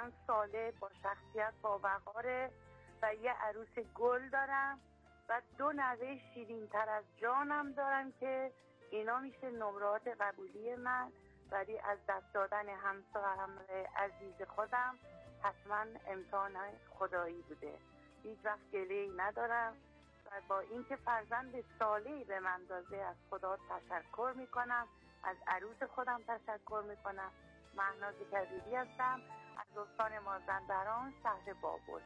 زن ساله با شخصیت با وقاره و یه عروس گل دارم و 2 نوه شیرین تر از جانم دارم که اینا میشه نمرات قبولی من، ولی از دست دادن همسرم عزیز خودم حتما امتحان خدایی بوده. هیچ وقت گله‌ای ندارم و با اینکه فرزند صالحی به من داده از خدا تشکر میکنم، از عروس خودم تشکر میکنم. مهناز کبیری هستم از استان مازندران، شهر بابل.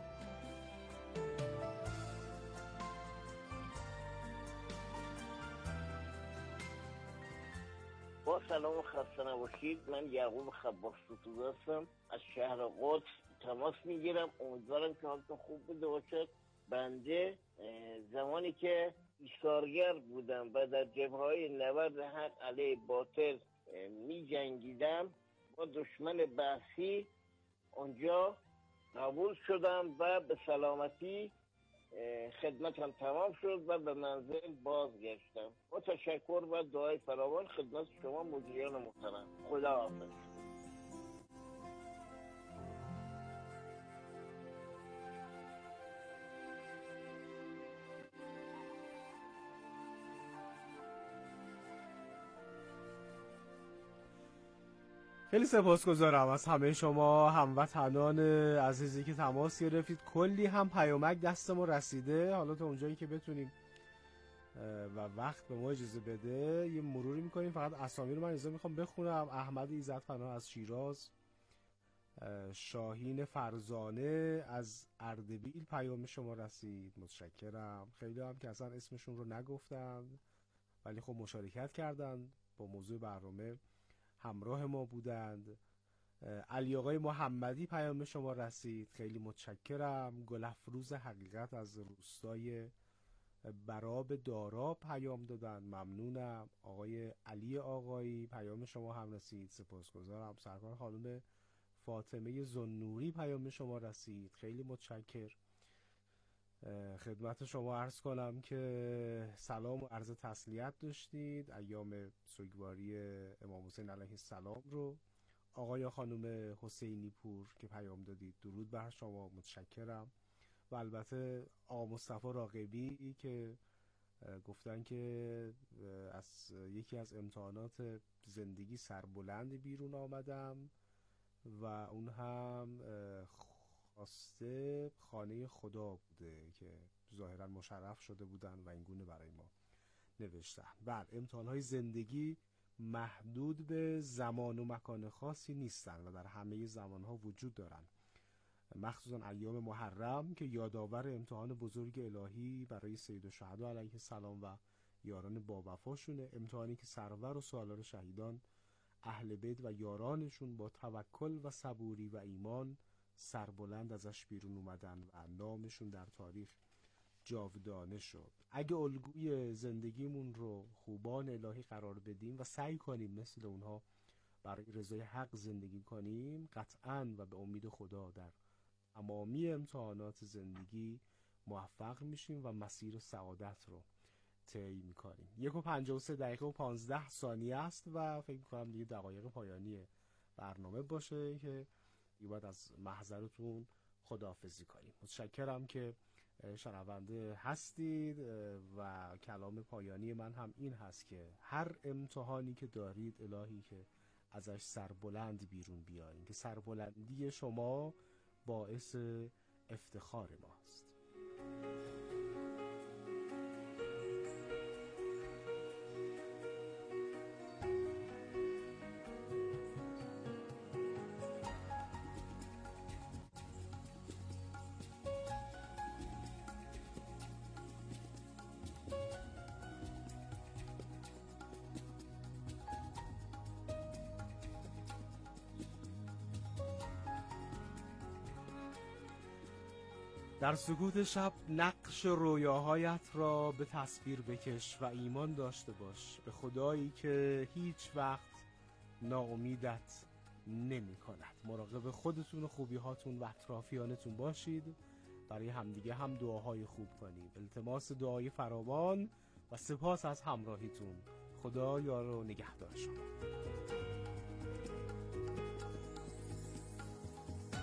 با سلام و خسته نباشید. من یعقوب خباس ستوده هستم از شهر قدس تماس میگیرم. امیدوارم که حالتون خوب بوده باشد. بنده زمانی که ایثارگر بودم و در جبهه‌های نبرد حق علیه باطل می جنگیدم، با دشمن بحثی اونجا قبول شدم و به سلامتی خدمتم تمام شد و به منزل بازگشتم. با تشکر و دعای فراوان خدمت شما مجریان محترم. خدا حافظ. خیلی سپاسگزارم از همه شما هموطنان عزیزی که تماس گرفتید. کلی هم پیامک دست ما رسیده. حالا تا اونجایی که بتونیم و وقت به ما اجازه بده یه مروری میکنیم. فقط اسامی رو من اجازه میخوام بخونم. احمد ایزدپناه از شیراز، شاهین فرزانه از اردبیل پیام شما رسید، متشکرم. خیلی هم که اصلا اسمشون رو نگفتند ولی خب مشارکت کردند، با موضوع برنامه همراه ما بودند. علی آقای محمدی پیام شما رسید، خیلی متشکرم. گلفروز حقیقت از روستای براب دارا پیام دادن، ممنونم. آقای علی آقایی پیام شما هم رسید، سپاسگزارم. سرکار خانم فاطمه زنوری پیام شما رسید، خیلی متشکر. خدمت شما عرض کنم که سلام و عرض تسلیت داشتید، ایام سوگواری امام حسین علیه السلام رو. آقای خانم حسینی پور که پیام دادید، درود بر شما، متشکرم. و البته آقا مصطفی راغبی که گفتن که از یکی از امتحانات زندگی سربلند بیرون آمدم و اون هم خواسته خانه خدا بوده که ظاهرا مشرف شده بودن و این گونه برای ما نوشتن. بله، امتحانهای زندگی محدود به زمان و مکان خاصی نیستن و در همه زمانها وجود دارن، مخصوصا ایام محرم که یادآور امتحان بزرگ الهی برای سید الشهدا علیه السلام و یاران با وفاشونه. امتحانی که سرور و سالار شهیدان اهل بیت و یارانشون با توکل و صبوری و ایمان سربلند ازش بیرون اومدن و نامشون در تاریخ جاودانه شد. اگه الگوی زندگیمون رو خوبان الهی قرار بدیم و سعی کنیم مثل اونها برای رضای حق زندگی کنیم، قطعاً و به امید خدا در تمامی امتحانات زندگی موفق میشیم و مسیر سعادت رو طی میکنیم. 1:53 و 15 ثانیه است و فکر میکنم دیگه دقایق پایانی برنامه باشه که باید از محضرتون خداحافظی کنیم. متشکرم که شنونده هستید و کلام پایانی من هم این هست که هر امتحانی که دارید الهی که ازش سربلند بیرون بیارین، که سربلندی شما باعث افتخار ماست. در سکوت شب نقش رویاهایت را به تصویر بکش و ایمان داشته باش به خدایی که هیچ وقت ناامیدت نمی کند. مراقب خودتون و خوبیهاتون و اطرافیانتون باشید. برای همدیگه هم دعاهای خوب کنید. التماس دعای فراوان و سپاس از همراهیتون. خدا یار و نگهدار شما.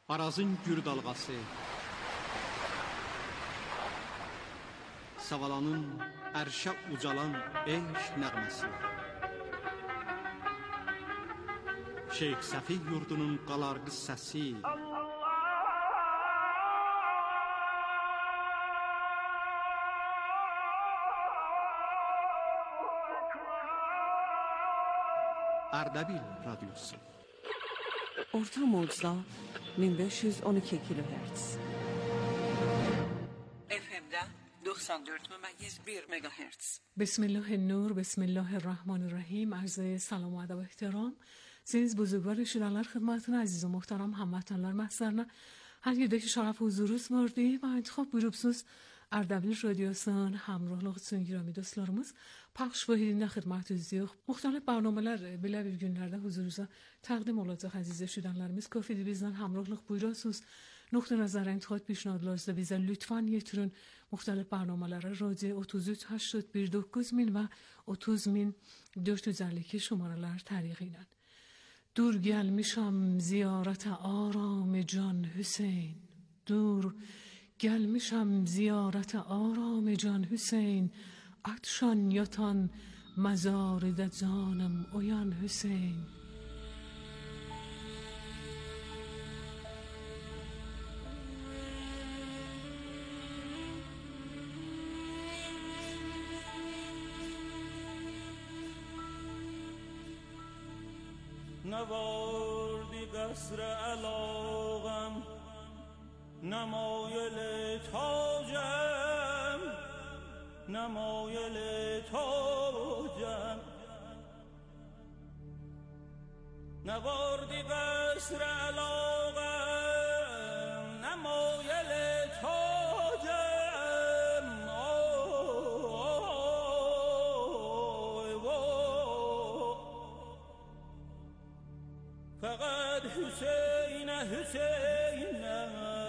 Arazın gür dalğası, Savalanın ərşə ucalan eşq nəğməsi, Şeyx Səfi yurdunun qalarğı səsi, Ərdəbil radyosu. Orta mocda 1512 kilohertz. FM'de 94.1 مگاهرتز. بسم الله النور، بسم الله الرحمن الرحیم. عرض سلام و ادب و احترام siz buzurgvar şiralar xidmatına aziz و محترم hamvatanlar mahzarına her yerdeki şaraf huzuruz murdi ve انتخاب buyurupsuz Ardabil Radyosu'nun hamrohluğusun girami dostlarımız paylaş vahidinde xidmatınızdayıq. Muxtalif barnameler belə bir günlərdə huzurunuza təqdim olacaq aziz şiranlarımız. Kafedir bizden hamrohluq buyurasınız. Nokta nazar انتخاب پیشنهادlarınızı bize lütfen getirin. Muxtalif barnamelere radyo 33 81 9000 ve 30452 şumaralar tarihiyle. Dur gelmişam ziyaret آرام جان حسین. دور gelmişam ziyarete آرام جان حسین. عطشان yatan mezaride canım uyan Hüseyin. نواردی قصر علاقم نمایل تاجم نمایل تاجم نواردی قصر علاقم نمایل تاجم فقط حسین حسینم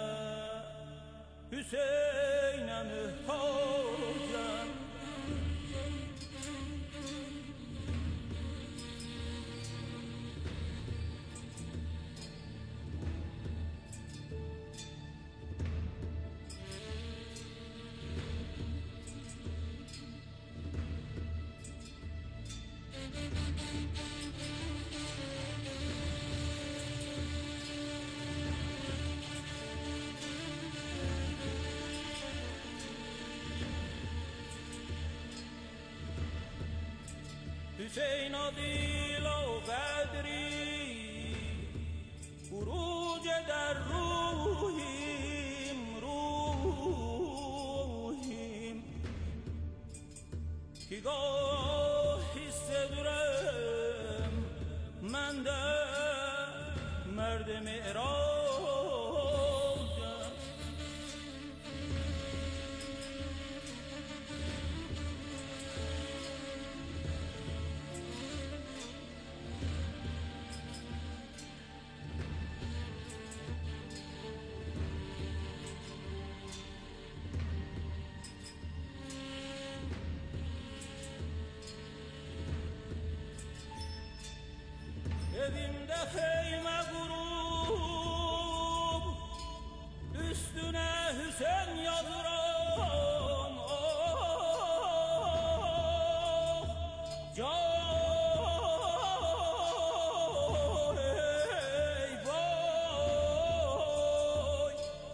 حسینم محتاجم حسین دیل و قدری خروج در روحیم روحیم که گاهی صدرم من در مرد معراجم evimde xeymə qurub üstünə Hüseyin yazıram can ey boy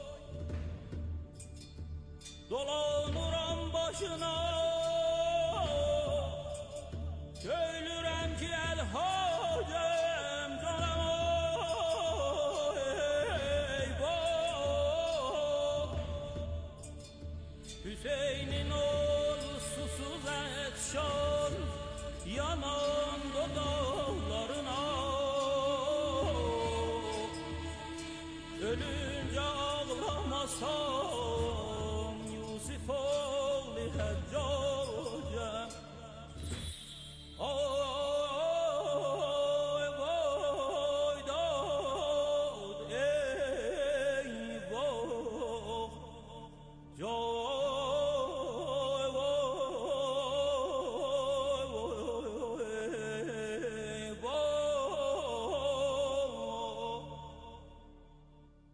dolanıram başına söylürəm ki elhacem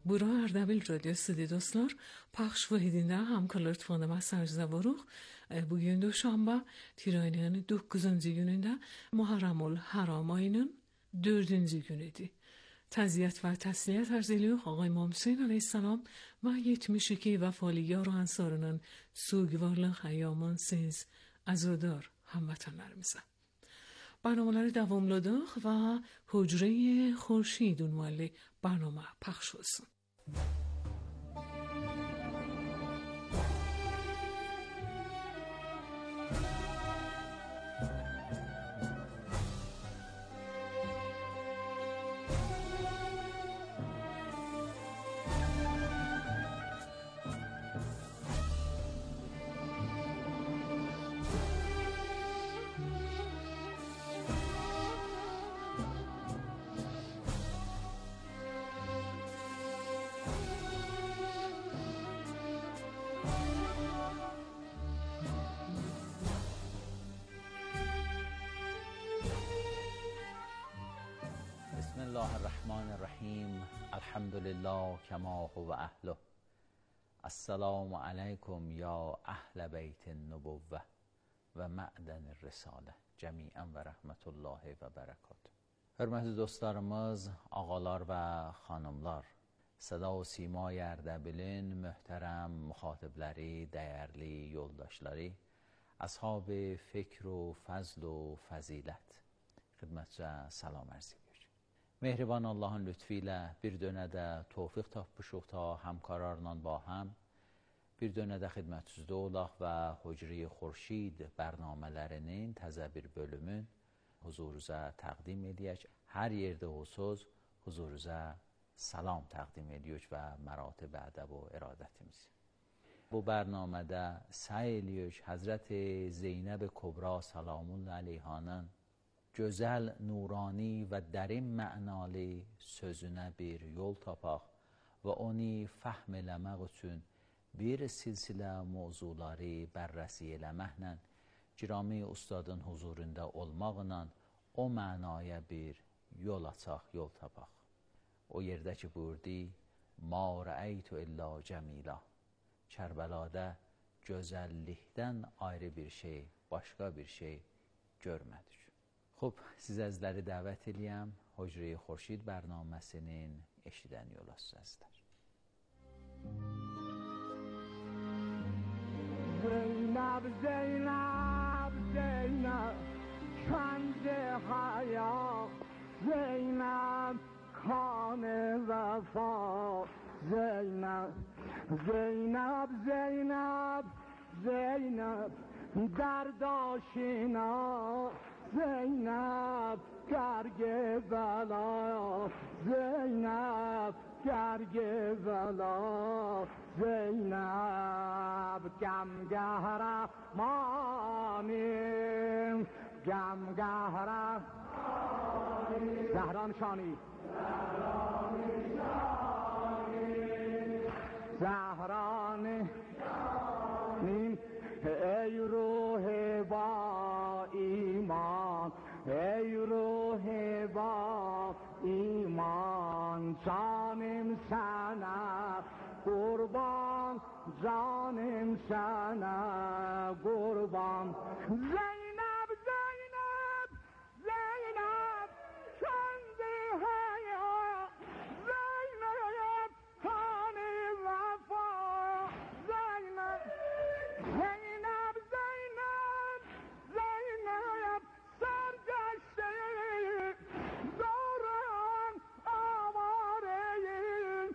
Bura Ardabil Radyosu'da dostlar. Pəxş vahidində hamkarlar tıfanda mesajda varıq. Bugün Duşanba, Tiraniya'nın 9. günündə Muharramul Haram ayının 4. günüdür. Təziyyət və təsliyyət arz edirik Ağay İmam Hüseyin aleyhisselam və 72 vəfalıgar و ansarının سوگوارlıq əyyamınsız əzadar هموطنlarımıza. برنامه‌ları davamladıq və حجره خورشید عنوانlı برنامه پخش olsun. بسم الله الرحمن الرحیم. الحمد لله کما هو اهله. السلام علیکم یا اهل بیت النبوه و معدن الرساله جمیعا و رحمت الله و برکاته. Hörmətli dostlarımız, ağalar və xanımlar, Səda və Simay Ərdəbilin möhtərəm müxatibləri, dəyərli yoldaşları, ashab-ı fikr و fəzl و fəzilət, xidmətçə salam ərz edir. Mehriban Allahın lütfi ilə bir dönə də tövfiq tapmışıq ta həmkarlarla ba həm bir dönə də xidmətinizdə olaq və Hücre-i Xurşid bərnamələrinin təzə bir bölümün huzurunuza təqdim edək. Hər yerdə olsuz huzurunuza salam təqdim edirik və məratib ədəb و iradətimiz. Bu bərnamədə səy edirik Həzrət Zeynəb Kubra salamun əleyhanın gözəl, nurani və dərin mənalı sözünə bir yol tapaq və onu fəhm eləmək üçün bir silsilə mövzuları bərrəsi eləməklə Girami Ustadın huzurunda olmaqla o mənaya bir yol açaq, yol tapaq. O yerdə ki buyurdu, Ma rəəytu illə cəmilə, Kərbəlada gözəllikdən ayrı bir şey, başqa bir şey görmədik. Xub, siz əzləri dəvət eləyəm, Hücre-i Xurşid bərnaməsinin eşidən yol açsızlar. Zeynəb, Zeynəb, Zeynəb, kənd-i həyat, Zeynəb, kan-ı vəfa, Zeynəb, Zeynəb, Zeynəb, Zeynəb, dərddaşina, Zeynəb, gərgə bəla, Zeynəb, gərgə bəla, Zeynəb, gəm qəhrəmanim, gəm qəhrəmanim, Zəhran şani, Zəhran şani, ey ruh-i ba iman, ey ruh-i ba iman, canım sana kurban, canım sana kurban. Zeynep, Zeynep, Zeynep, kendi hayat, Zeynep, kan-ı vefa, Zeynep, Zeynep, Zeynep, Zeynep, sergeçti, doğran avareyi,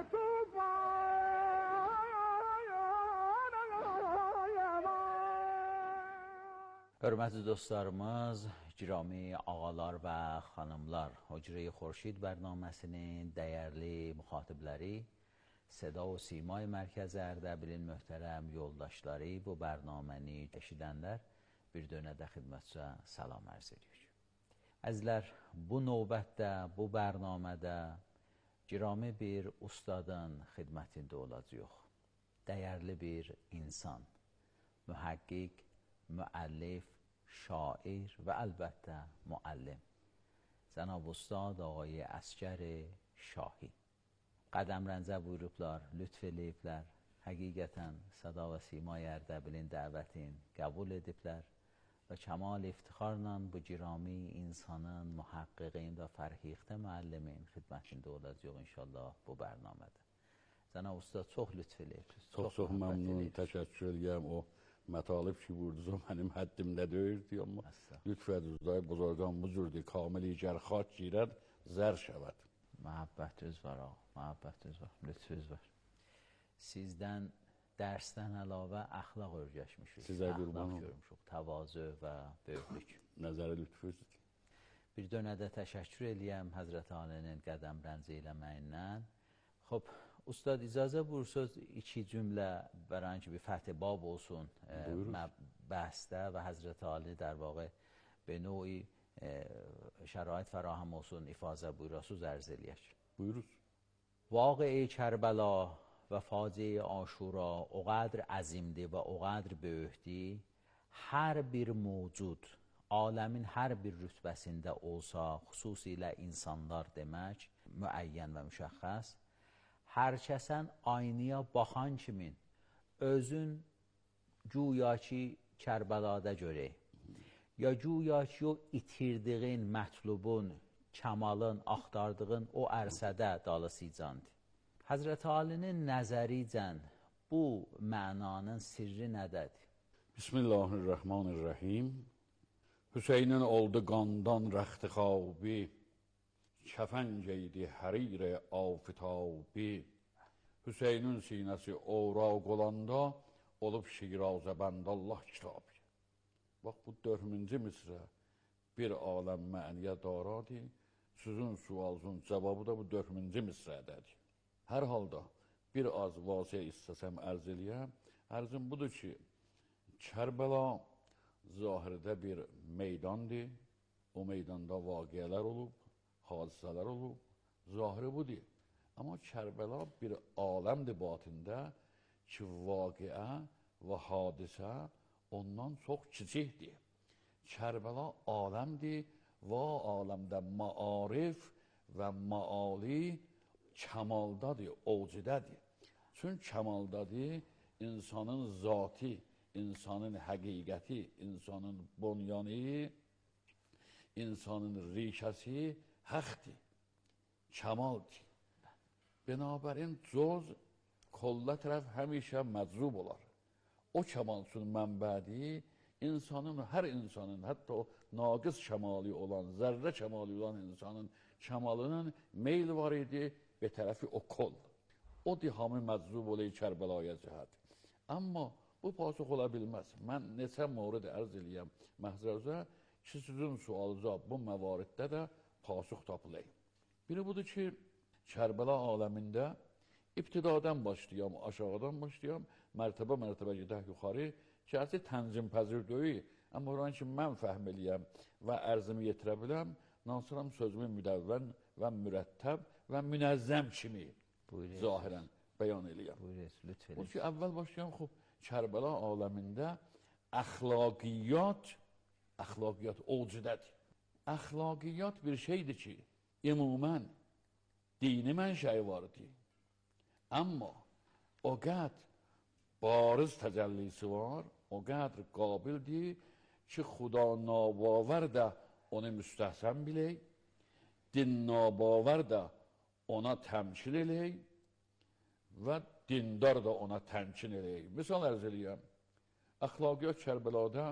Hörmətli dostlarımız, girami ağalar və xanımlar, Hücre-i Xurşid bərnaməsinin dəyərli müxatibləri, Səda və Simay Mərkəzi Ərdəbilin möhtərəm yoldaşları, bu bərnaməni eşidənlər bir dönə də xidmətçə salam ərz edirik. Əzlər, bu növbətdə, bu bərnamədə girami bir ustadın xidmətində olacaq. Dəyərli bir insan, mühəqqiq, müəllif, şair və əlbəttə müəllim. Cənab Ustad Ağay Əsgər Şahi. qədəmrəncə buyurublar, lütf eləyiblər. Həqiqətən Səda və Simay Ərdəbilin dəvətin qəbul ediblər və kəmal iftixarla bu girami insanın, mühəqqiqin və fərhixdə müəllimin xidmətində olacaq inşallah bu bərnamədə. Cənab Usta çox lütf eləyibsiniz. Çox məmnun, təşəkkür edirəm. O mətalib ki vurdunuz, o mənim həddimdə deyirdi, amma lütf ediniz, buzurgan bu cürdür, kamili gərxat girər, zər şəvət. Məhəbbətiniz var, məhəbbətiniz var, lütfüz var. Sizdən dərsdən əlavə əxlaq öyrəşmişik. Sizə qurban görmüşük, təvazö və böyüklük. Nəzəri lütfüzdür. Bir dönədə təşəkkür eləyəm Həzrət Alinin qədəmrənci eləməyindən. Xob, Ustad icazə buyursunuz, iki cümlə bərən ki bir fəth bab olsun bəhsdə və Həzrət Ali در واقع به نوعی شرایط فراهم olsun, ifazə buyurasız ərz eləyək. Buyuruz. واقعه کربلا و فاجعه عاشورا اقدر عظیمdir və اقدر böyükdir. Hər bir mövcud, aləmin hər bir rütbəsində olsa, xüsusilə insanlar demək, müəyyən və müşəxəs, hər kəsən aynaya baxan kimin özün güya ki Kərbəlada görək, ya güya ki o itirdiğin, mətlubun, kəmalın, axtardığın o ərsədə dalasıcandır. Həzrət Alinin nəzəricən bu mənanın sirri nədədir? Bismillahirrahmanirrahim. Hüseynin oldu qandan rəxtixabi, kəfən geydi hərir afitabi. Hüseynin sinəsi oraq olanda olub Şirazəbənd Allah kitabı. Bax bu 4-cü misrə bir aləm məniyə daradır. Sizin sualınızın cavabı da bu 4-cü misrədədir. Hər halda bir az vasiyə istəsəm ərz eləyəm. Ərzim budur ki, Kərbəla zahirdə bir meydandır. O meydanda vaqiələr olub, hadisələr olub. Zahiri budur. Amma Kərbəla bir aləmdir batində ki, vaqiə və hadisə ondan çox kiçikdir. Kərbəla aləmdir və aləmdə maarif və maali kəmaldadır, ovcidədir. Çünki kəmaldadır, insanın zati, insanın həqiqəti, insanın bunyanı, insanın rişəsi həqdir, kəmaldır. Binabərin coz, kolla tərəf həmişə məcrub olar. O kəmal üçün mənbədir, insanın, hər insanın, hətta o naqis kəmali olan, zərrə kəmali olan insanın kəmalının meyl var idi, bir tərəfi o kol. O dihamı məcrub olayı Kərbəlaya cəhət. Amma bu pasıq ola bilməz. Mən neçə mövrid ərz eləyəm məhzərzə ki, sizin sualınıza bu məvariddə də pasıq tapılayım. Biri budur ki, Kərbəla aləmində İbtidadan başlayam, aşağıdan başlayam, mərtəbə gedək yuxarı, ki, ərzi tənzimpəzir deyil, amma oran ki, mən fəhm eləyəm və ərzimi yetirə biləm, nasıram sözümü müdəvvən və mürəttəb və münəzzəm kimi zahirən bəyan eləyəm. O ki, əvvəl başlayam, Kərbəla aləmində əxlaqiyyat ovcidədir. Əxlaqiyyat bir şeydir ki, ümumən dini mənşəyi vardır. Amma o qədr bariz təcəllisi var, o qədr qabildir ki, Xuda nabavər də onu müstəhsən bilək, din nabavər də ona təmkin elək və dindar da ona təmkin elək. Misal ərz eləyəm, əxlaqiyyat Kərbəlada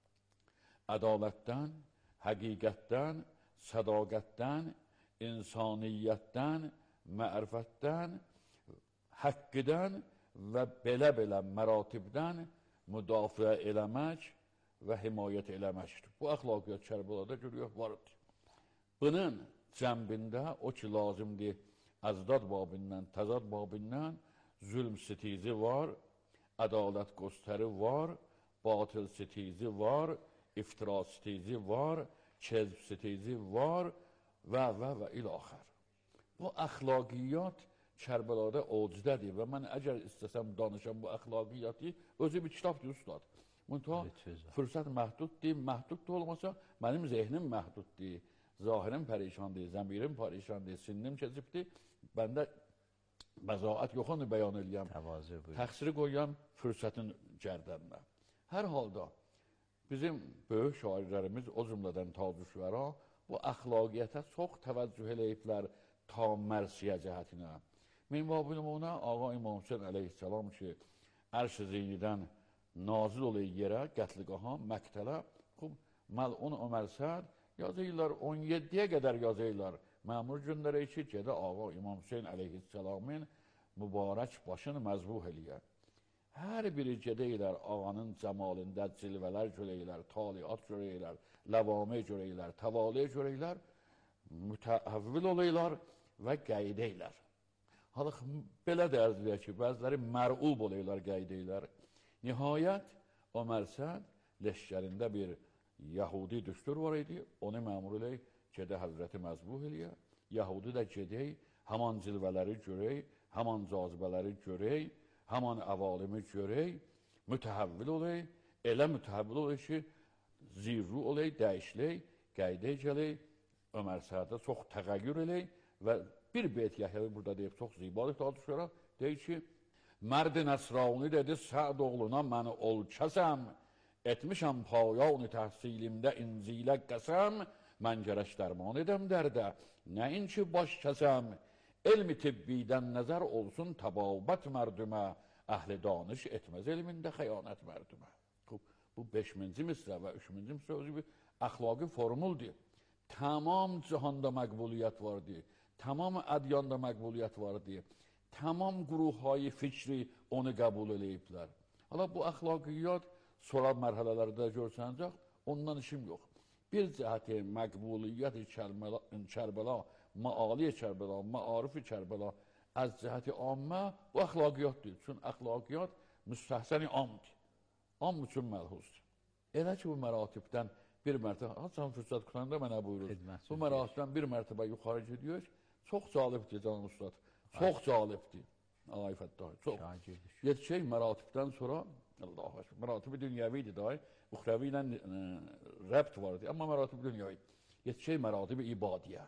ədalətdən, həqiqətdən, sədaqətdən, insaniyyətdən, mərifətdən, həqqidən və belə-belə məratibdən müdafiə eləmək və himayət eləməkdir. Bu əxlaqiyyat Kərbəlada görüyor, vardır. Bunun cəmbində o ki, lazımdır, əzdad babindən, təzad babindən zülm sitizi var, ədalət göstəri var, batıl sitizi var, iftira sitizi var, kəzb sitizi var və ilaxər. Bu əxlaqiyyat Kərbəlada ovcidədir və mən əgər istəsəm danışam bu əxlaqiyyatı, özü bir kitabdır, ustad. Fürsət məhduddur, məhdud da olmasa, mənim zehnim məhduddur, zahirim pərişandır, zəmirim pərişandır, sinnim kəzibdir, bəndə bəzaət yox onu bəyan eləyəm. Təqsiri qoyuram fürsətin gərdəninə. Hər halda bizim böyük şairlərimiz, o cümlədən Tacü Şüəra, bu əxlaqiyyətə çox təvəccüh eləyiblər ta mərsiyə cəhətinə. Minvabülümünə Ağa İmam Hüseyin əleyhissalam ki, ərş-i zeynidən nazil olayı yerə, qətliqaha, məktələ, məlun Ömər Səd yazıylar, 17-yə qədər yazıylar. Məmur gündərə ki, gedə Ağa İmam Hüseyin əleyhissalamın mübarək başını məzbuh eləyər. Hər biri gedəylər ağanın cəmalində cilvələr görəylər, taliat görəylər, ləvamə görəylər, təvaliyə görəylər, mütəhəvvil olaylar və qəydəylər. Halıq belə dərzilir ki, bəziləri mərub olaylar, qəydəylər. Nihayət, Ömər Səd leşkərində bir Yahudi düstur var idi, onu məmur elək, gedə Həzrəti məzbuh eləyər. Yahudi də gedək, həman cilvələri görək, həman cazibələri görək, həman əvalimi görək, mütəhəvvil olay, elə mütəhəvvil olay ki, zirru olay, dəyişlək, qaydə gələk, Ömər Səddə çox təğəyyür elək və bir beyt Yəhyavi burada deyib, çox zibalı tadı şərə, deyir ki, Mərd-i Nəsrani dedi, Səd oğluna məni ol kəsəm, etmişəm payani təhsilimdə incilə qəsəm, mən gərək dərman edəm dərdə, nəin ki baş kəsəm, elmi tibbidən nəzər olsun təbabət mərdümə, əhli danış etməz elmində xəyanət mərdümə. Bu 5-ci misrə və 3-cü misrə özü bir əxlaqi formuldur. Tamam cihanda məqbuliyyət vardır, tamam ədyanda məqbuliyyət vardır, tamam quruhayı fikri onu qəbul eləyiblər. Hala bu əxlaqiyyat sonra mərhələlərdə görsənəcək, ondan işim yox. Bir cəhəti məqbuliyyət-i Kərbəla, maali-i Kərbəla, maarif-i Kərbəla, az cəhəti ammə bu əxlaqiyyatdır. Çünki əxlaqiyyat müstəhsəni amdır. Am üçün məlhuzdur. Elə ki, bu məratibdən bir mərtəbə, haçan fürsət qutanda mənə buyurur. Bu məratibdən bir mərtəbə yuxarı gidiyor. Çox calibdir canım ustad. Çox calibdir. Ay Fəttahi, çox. Yetişək məratibdən sonra, Allah-u Ekber, məratibi dünyəviydi dahi, uxravi ilə rəbt vardı, amma məratibi dünyəviydi. Yetişək məratibi ibadiyə.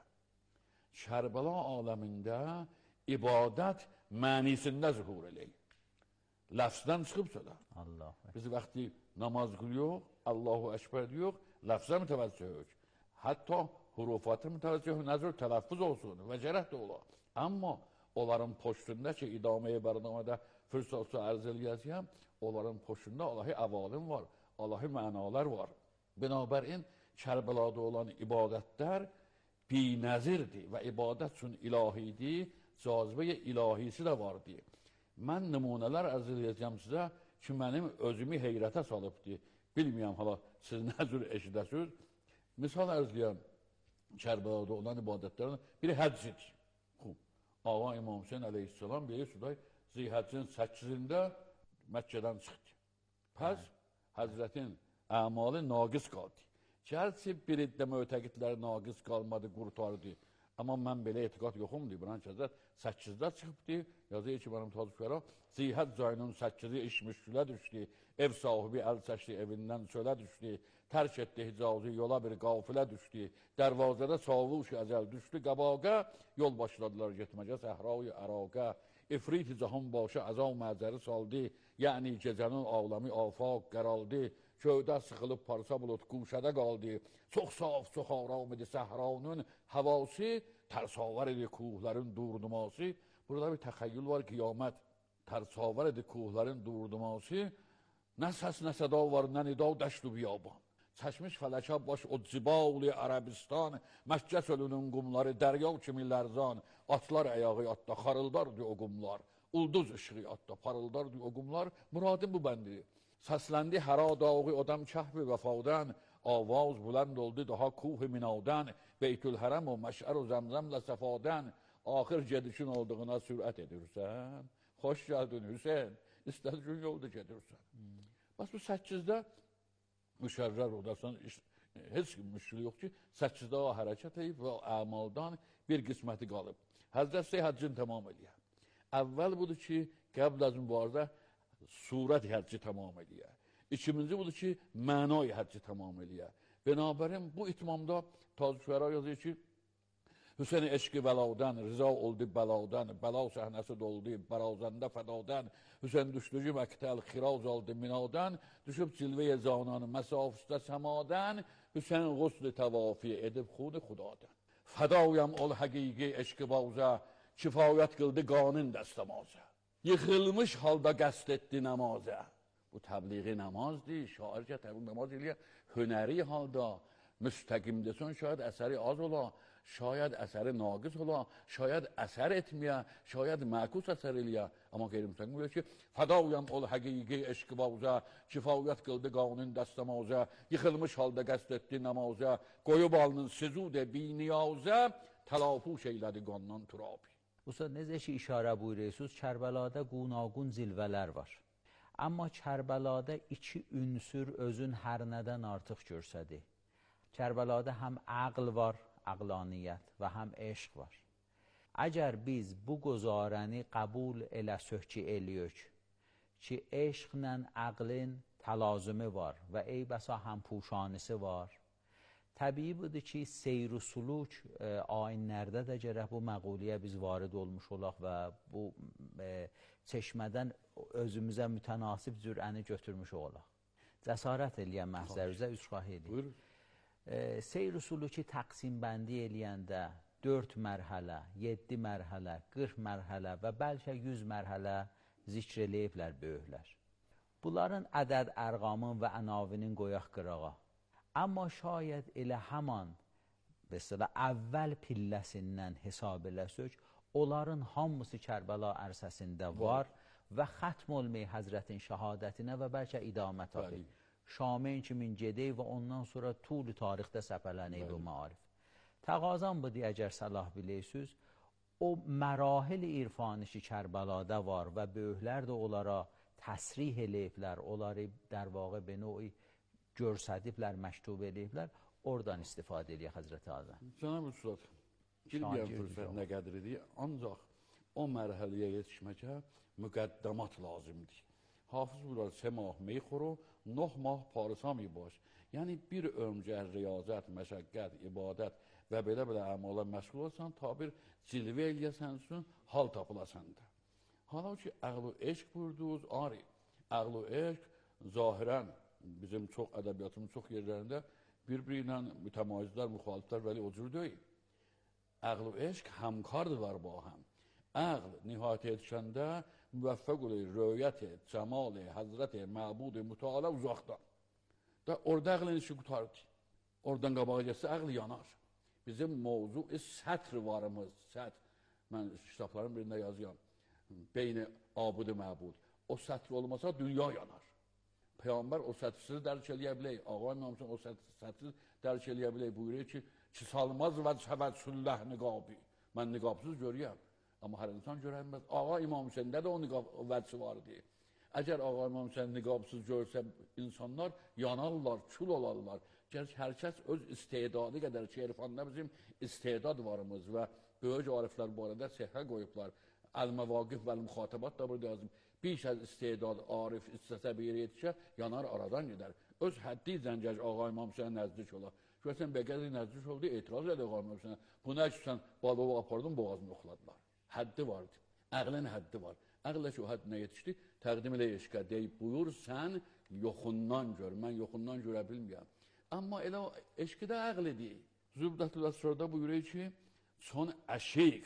Kərbəla aləmində ibadət mənisində zuhur eləyir. Ləfzdən çıxıbsa da. Biz vaxtı namaz qılıyor, Allahu Ekber diyor, ləfzə mütəvəccühük. Hətta hurufatı mütəvəccühük, nəzir tələffüz olsun və cərəh də olar. Amma onların poştunda ki, idamə-i bərnamədə fürsatı ərz eləyəcəyəm, onların poştunda Allahi əvalim var, Allahi mənalar var. Binabərin Kərbəlada olan ibadətlər binəzirdir və ibadət üçün ilahidir, cazibə-i ilahisi də vardır. Mən nümunələr ərz eləyəcəm sizə ki, mənim özümü heyrətə salıbdır. Bilməyəm, hala siz nə cür eşidəsiniz. Misal ərz eləyəm, Kərbəlada olan ibadətlərin biri həccidir. Ağa İmam Hüseyin əleyhissalam biri suday Zihəccin 8-də Məkkədən çıxdı. Pəs Həzrətin əmalı naqis qaldı. Gəlsi bir iddə mötəqidlər naqis qalmadı, qurtardı. Amma mən belə etiqat yoxumdur. Buran Həzrət 8-də çıxıbdı. Yazıyı ki, mənim Tacü Şüəra Zihəcc ayının 8-i iş müşkülə düşdü. Ev sahibi əl çəkdi, evindən çölə düşdü. Tərk etdi Hicazı, yola bir qafilə düşdü. Dərvazədə savuş əzəl düşdü qabağa. Yol başladılar getməcə səhra-i əraqa. İfrit-i cahan başı əzal məzəri saldı. Yəni gecənin ağlamı afaq qəraldı. Köydə sıxılıb parça bulut quşədə qaldı. Çox saf, çox aram idi səhranın havası. Tərsavar idi kuhların durduması. Burada bir təxəyyül var, qiyamət. Tərsavar idi kuhların durduması. Nə səs, nə səda var, nə nida, dəşt-ü biyaban. Çəşmiş fələkə baş o cibali Ərəbistan, Məkkə çölünün qumları, dərya kimi lərzan, atlar əyağı atda, xarıldardı o qumlar, ulduz ışığı atda, parıldardı o qumlar, muradim bu bəndir. Səsləndi hərə dağı odam kəhv-i vəfadan, avaz bulənd oldu daha kuh-i minadan, Beytül Hərəm o məşər o zəmzəmlə səfadan, axır gedişin olduğuna sürət edirsən, xoş gəldin Hüseyin, istədiyin yolda gedirsən. Bəs bu 8-də müşərrər odasından heç müşkül yox ki, 8-də o hərəkət edib və əmaldan bir qisməti qalıb. Həzrət həccini tamam eləyər. Əvvəl budur ki, qəbl az mübarizə surət həcci tamam eləyər. İkinci budur ki, mənay həcci tamam eləyər. Binabərin bu itmamda Tacü Şüəra yazır ki, Hüseyin eşki vəladan, rıza oldu bəladan, bəla səhnəsi doldu, barazanda fədadan, Hüseyin düşdücü məktəl, xiraz aldı minadan, düşüb cilvəyə zananı məsafüstə səmadan, Hüseyin qusl-i təvafi edib xuni xudadan. Fədayam ol həqiqi eşki bağza, kifayət qıldı qanun dəstəmazə. Yıxılmış halda qəsd etdi namazə. Bu təbliği namazdır, şair ki təbliğ namaz eləyər, hünəri halda, müstəqimdesən şayad əsəri az ola, şayad əsəri naqis ola, şayad əsər etməyə, şayad məkus əsər eləyə. Amma qeyri-müstəqim bilir ki, fədayam ol həqiqi eşqi bağza, kifayət qıldı qanun dəstəmazə, yıxılmış halda qəsd etdi namazə, qoyub alnın süzud-e biniyazə, təlafuş eylədi qandan turabi. Ustad, necə ki işarə buyuruyorsunuz, Kərbəlada qunagun zilvələr var. Amma Kərbəlada iki ünsür özün hər nədən artıq görsədi. Kərbəlada həm aql var, aqlaniyyət və həm eşq var. Əgər biz bu qozarəni qəbul elə söhki eləyək ki, eşqlə aqlin təlazümü var və eybəsa həm puşanisi var, təbii budur ki, seyr-u suluk ayinlərdə də gərək bu məquliyə biz varid olmuş olaq və bu çeşmədən özümüzə mütənasib cürəni götürmüş olaq. Cəsarət eləyən məhzərizə üzxah edin. Seyr-u suluki təqsim bəndi eləyəndə 4 mərhələ, 7 mərhələ, 40 mərhələ və bəlkə 100 mərhələ zikr eləyiblər böyüklər. Bunların ədəd ərqamın və ənavinin qoyaq qırağa. Amma şayət elə həman əvvəl pilləsindən hesab eləsək, onların hamısı Kərbəla ərsəsində var və xətm olmayı Həzrətin şəhadətinə və bəlkə idamət abi. Şameyn kimin gedək və ondan sonra tul-i tarixdə səpələnək bu maarif. Təqazan budur, əgər səlah biləysiz, o mərahil irfanı ki Kərbəlada var və böyüklər də onlara təsrih eləyiblər, onları در واقع به نوعی görsədiblər, məktub eləyiblər, oradan istifadə eləyək Həzrəti Azəm. Cənab Üstad, bilməyən fürsət nə qədər edir, ancaq o mərhələyə yetişməkə müqəddamat lazımdır. Hafız buyurur, 3 mah meyxoru, 9 mah parisami baş. Yəni bir ömrcə riyazət, məşəqqət, ibadət və belə əmala məşğul olsan, ta bir cilvə eləyəsən üçün hal tapılasan da. Hala ki, əql-u eşq buyurdunuz, ari, əql-u eşq zahirən bizim çox ədəbiyyatımız çox yerlərində bir-biri ilə mütəmayizlər, müxaliflər, vəli o cür deyil. Əql-u eşq həmkardırlar bu həm. Əql nihayət yetişəndə müvəffəq olur, röyət-i, cəmal-i, həzrət-i, məbud-i, mütəalə uzaqdan. Da orada əqlin işi qutardı. Oradan qabağa geçsə əql yanar. Bizim mövzu-i sətr varımız, sətr. Mən kitabların birində yazıyorum. Beyni abud-i məbud. O sətr olmasa dünya yanar. Peyğəmbər o sətrsiz dərk eləyə bilək. Ağa İmam Hüseyin o sətrsiz dərk eləyə bilək. Buyuruyor ki salmaz və səvədsülləh niqabi. Mən niqabsız görüyəm. Amma hər insan görənməz. Ağa İmam Hüseyində də o niqab vədsi vardı. Əgər Ağa İmam Hüseyin niqabsız görsə insanlar yanarlar, kül olarlar. Gerçi hər kəs öz istedadı qədər ki, irfanda bizim istedad varımız və böyük ariflər bu arada səhhə qoyublar. Əl-məvaqif və əl-müxatabat da burada yazım. Bir az istedad, arif istəsə bir yere yetişə, yanar aradan gedər. Öz həddi zəncəc Ağa İmam Hüseyin nəzdik olar. Görsən, bəqədi nəzdik oldu, etiraz edə Ağa İmam Hüseyin. Buna ki, sən balova apardın, boğazını yoxladılar. Həddi vardı, əqlin həddi var. Əqlə ki, o həddinə yetişdi, təqdim elə eşqə deyib, buyur, sən yoxundan gör, mən yoxundan görə bilməyəm. Amma elə eşqi də əqlidir. Zübdətül Əsrarda buyuruyor ki, son əşiq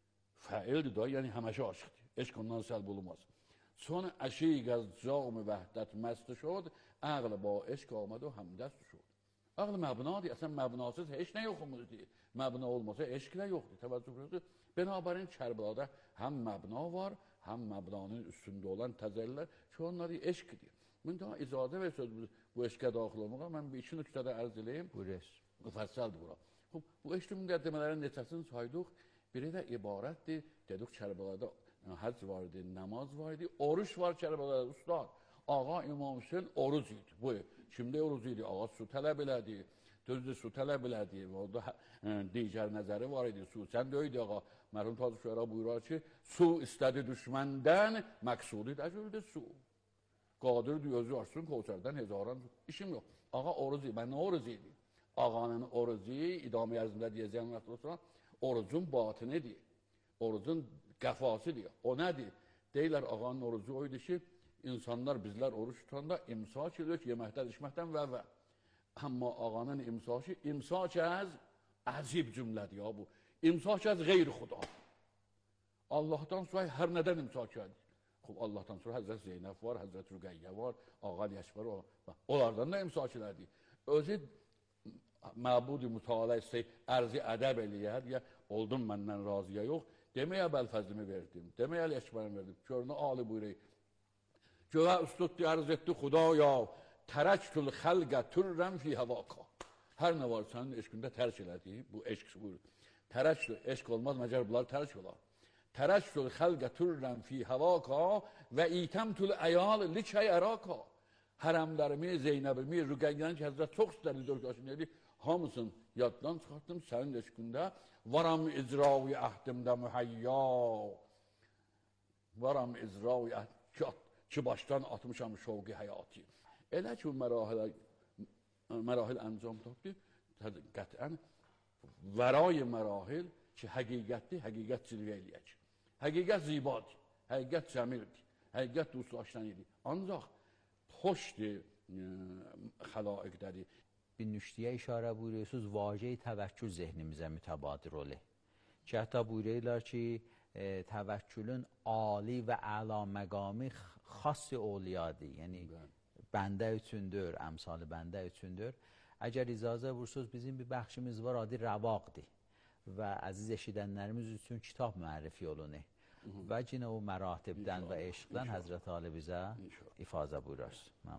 fəildir da, yəni həməşə aşıqdır. Eşq ondan səlb olunmaz. Son əşiq az cam-ı vəhdət məst şod, əql ba eşq almadı o həmdəst şod. Əql məbnadır, əsən məbnasız heç nə yoxumuz deyil. Məbna olmasa eşq də yoxdur, təvəccüh yoxdur. Binabərin Kərbəlada həm məbna var, həm məbnanın üstündə olan təzəllər ki, onları eşqdir. Mən daha icazə versəz bu eşqə daxil olmağa, mən bir iki nüqtədə ərz eləyim. Buyur. Müfəssəldir bura. Bu eşq müqəddimələrin neçəsini saydıq. Biri də ibarətdir. Dedik Kərbəlada həc var idi, namaz var idi, oruç var Kərbəlada. Ustad, Ağa İmam Hüseyin oruc idi. Buyur. Kimdə oruc idi? Ağa su tələb elədi. Düzdür, su tələb elədi. Orada digər nəzəri var idi. Su sən döydü ağa. Mərhum Tacı Şüəra buyurar ki, su istədi düşməndən, məqsudi dəcüldü su. Qadirdir, özü açsın, Kovsərdən hezaran. İşim yox. Ağa oruc idi. Mən nə oruc idi? Ağanın orucu, idam ərzində deyəcəyəm, orucun batinidir, orucun qəfasıdır. O nədir? Deyirlər, ağanın orucu oydu ki, insanlar bizlər oruç tutanda imsak ediyor yeməkdən, içməkdən və. Amma ağanın imsakı, imsak əz əzib cümlədir ya bu. İmsak əz qeyri xuda. Allah'tan sonra hər nədən imsak edir? Allah'tan sonra Həzrət Zeynəb var, Həzrət Rüqəyyə var, Ağa Ləşbər var. Onlardan da imsak elədi. Özü məbud-i mütalə istəyir, ərzi ədəb eləyər, ya oldum məndən razıya yox, deməyə Bəlfəzlimi verdim, deməyə Ləşbərimi verdim. Görünə Ali buyuruyor. Göğə üstuddu, ərz etdi Xudaya, tərəktul xəlqə türrən fi həvaka. Hər nə var sənin eşqində tərk elədi, bu eşq buyurur. Tərəktul, eşq olmaz, məcər bunlar tərk olar. Tərəktul xəlqə türrən fi həvaka və itəmtul əyal likəy əraka. Hərəmlərimi, Zeynəbimi, Rüqəyyəni ki, Həzrət çox istədi, dördaşını edir, hamısını yaddan çıxartdım sənin eşqində. Varam icra-i əhdimdə mühəyya. Varam icra-i əhd ki, başdan atmışam şovqi həyati. Elə ki, mərahil əncam tapdı, qətiən, vərای mərahil ki, həqiqətdir, həqiqət cilvə eləyək. Həqiqət zibadır, həqiqət cəmirdir, həqiqət dostlaşdanıdır. Ancaq xoşdur xəlaiqdədir. Bir nüştiyə işarə buyuruyorsunuz, vaciə-i təvəkkül zehnimizə mütəbadir olur. Ki, hətta buyuruyorlar ki, təvəkkülün ali və əla məqami xas-ı oliyadır. Yəni, bəndə üçündür, əmsalı bəndə üçündür. Əgər icazə vursunuz, bizim bir bəxşimiz var, adı rəvaqdır. Və əziz eşidənlərimiz üçün kitab müərrifi yolunu. Və yine o məratibdən və eşqdən Həzrət Ali bizə ifadə buyurur.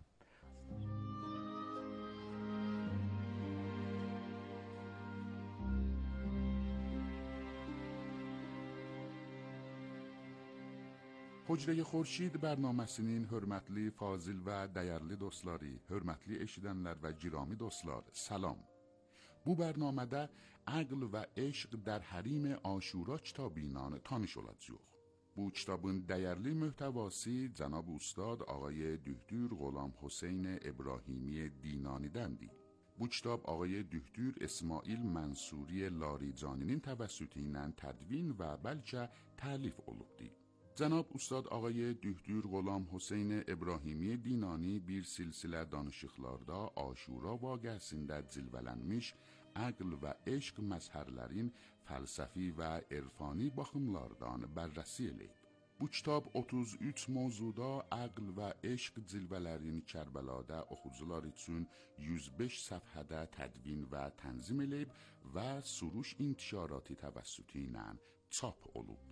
Hücre-i Xurşid bərnaməsinin hörmətli, fazil və dəyərli dostları, hörmətli eşidənlər və girami dostlar, salam. Bu bərnamədə Əql və Eşq در حریم Aşura kitabı ilə tanış olacağıq. Bu kitabın dəyərli mühtəvası cənab ustad ağay Dühdür Qolam Hüseyn İbrahimi Dinanidəndir. Bu kitab ağay Dühdür İsmail Mənsuri Laریجانinin təvəssütü ilə tədvin və bəlkə təlif olubdur. Cənab Ustad ağay Dühdür Qolam Hüseyn İbrahimi Dinani bir silsilə danışıqlarda Aşura vaqəsində cilvələnmiş əql və eşq məzhərlərin fəlsəfi və irfani baxımlardan bərrəsi eləyib. Bu kitab 33 mövzuda əql və eşq cilvələrin Kərbəlada oxucular üçün 105 səfhədə tədvin və tənzim eləyib və Suruş İntişaratı təvəssütü ilə çap olub.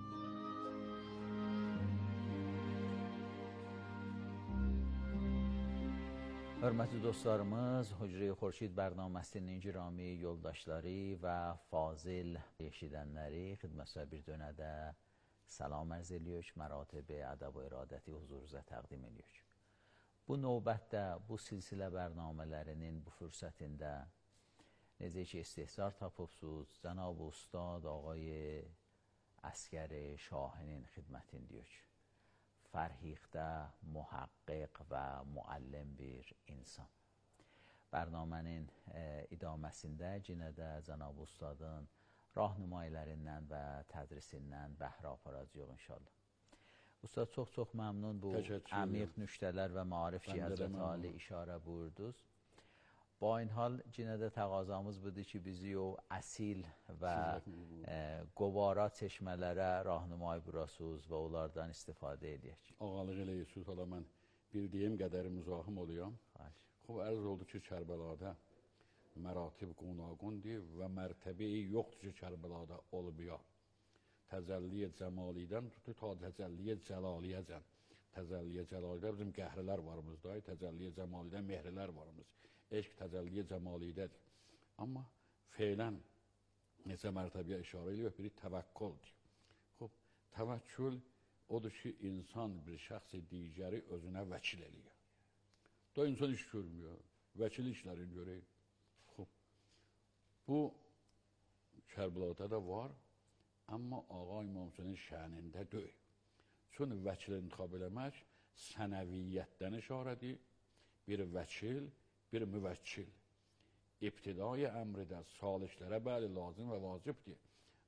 Hörmətli dostlarımız, Hücre-i Xurşid bərnaməsinin girami yoldaşları və fazil eşidənləri xidmətinizə bir dönədə salam ərz edirik, məratib ədəb və iradəti huzurunuza təqdim edirik. Bu növbətdə, bu silsilə bərnamələrinin bu fürsətində necə ki istehzar tapıbsınız, Cənab Ustad ağay Əsgər Şahinin xidmətindəyik. Fərhiqdə, muhaqqiq və müəllim bir insan. Bərnamənin idaməsində yenə də Cənab Ustadın rahnümaylərindən və tədrisindən bəhrə aparacaq inşallah. Ustad çox məmnun bu əmiq nüştələr və maarif ki Həzrət Ali işarə buyurdunuz. Ba این حال yenə də təqazamız budur ki bizi o əsil və qovara çeşmələrə rahnumay buyurasınız və onlardan istifadə edək. Ağalıq eləyirsiniz, hala mən bildiyim qədər müzahim oluyam. Xob, ərz oldu ki Kərbəlada məratib qunagundir və mərtəbəyi yoxdur ki Kərbəlada olubya. Təzəlliyə cəmalidən tutu ta təzəlliyə cəlaliyəcən. Təzəlliyə cəlaliyədə bizim qəhrələr varımızda, təzəlliyə cəmalidən mehrilər varımız. Eşq təzəlliyə cəmalidədir. Amma feylən neçə mərtəbəyə işarə ediyor, biri təvəkküldür. Xob, təvəkkül odur ki, insan bir şəxsi digəri özünə vəkil eləyir. Da insan iş görmüyor, vəkil işlərini görək. Xob, bu Kərbəlada da var, amma Ağa İmam Hüseynin şənində deyil. Çünki vəkil intiqab eləmək sənəviyyətdən işarədir, bir vəkil, bir müvəkkil. İbtidai əmridə salihlərə bəli lazım və vacibdir.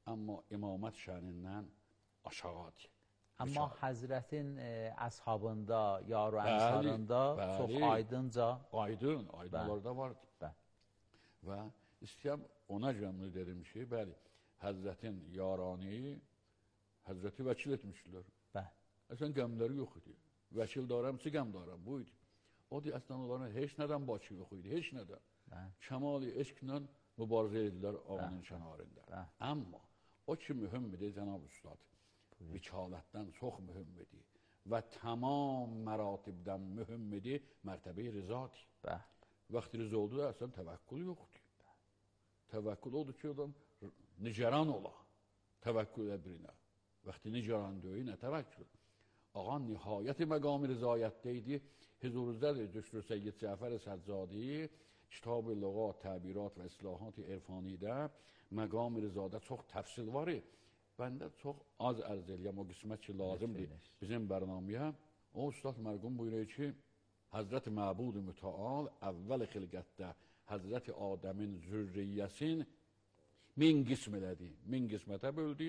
amma imamət şənindən aşağıdır. Amma Həzrətin əshabında, yar və ənsarında çox aydınca... Aydın onlarda vardı. Və istəyəm ona görə dedim ki, bəli, Həzrətin yarani, Həzrəti vəkil etmişdilər. Əslən qəmləri yox idi. Vəkil daram, çi qəm daram, bu idi. O da əslən onların heç nədən bakı yox idi, heç nədən. Kəmal-i eşqlə mübarizə edilər ağanın kənarında. Amma o ki mühümmidir, Cənab Üstad, vikalətdən çox mühümmidir və tamam məratibdən mühümmidir, mərtəbə-i rizadır. Vaxt riza oldu da əslən təvəkkül yoxdur. Təvəkkül odur ki, adam nigeran ola, təvəkkül edə birinə. Vaxtı nigeran döyü, nə təvəkkül? Ağan nihayəti məqam-ı rizayətdə idi. Huzuruzdadır Düşdür Seyyid Cəfər Səccadi, Kitab-ı Lüğat, Təbirat və İslahat-ı İrfanidə məqam-ı rizada çox təfsil var. Bəndə çox az ərz eləyəm, o qismət ki, lazımdır bizim bərnaməyə. O ustad mərqum buyuruyor ki, Həzrət-i Məbud-u Müteal əvvəl xilqətdə Həzrət-i Adəmin zürriyyəsin min qism elədi, min qismətə böldü.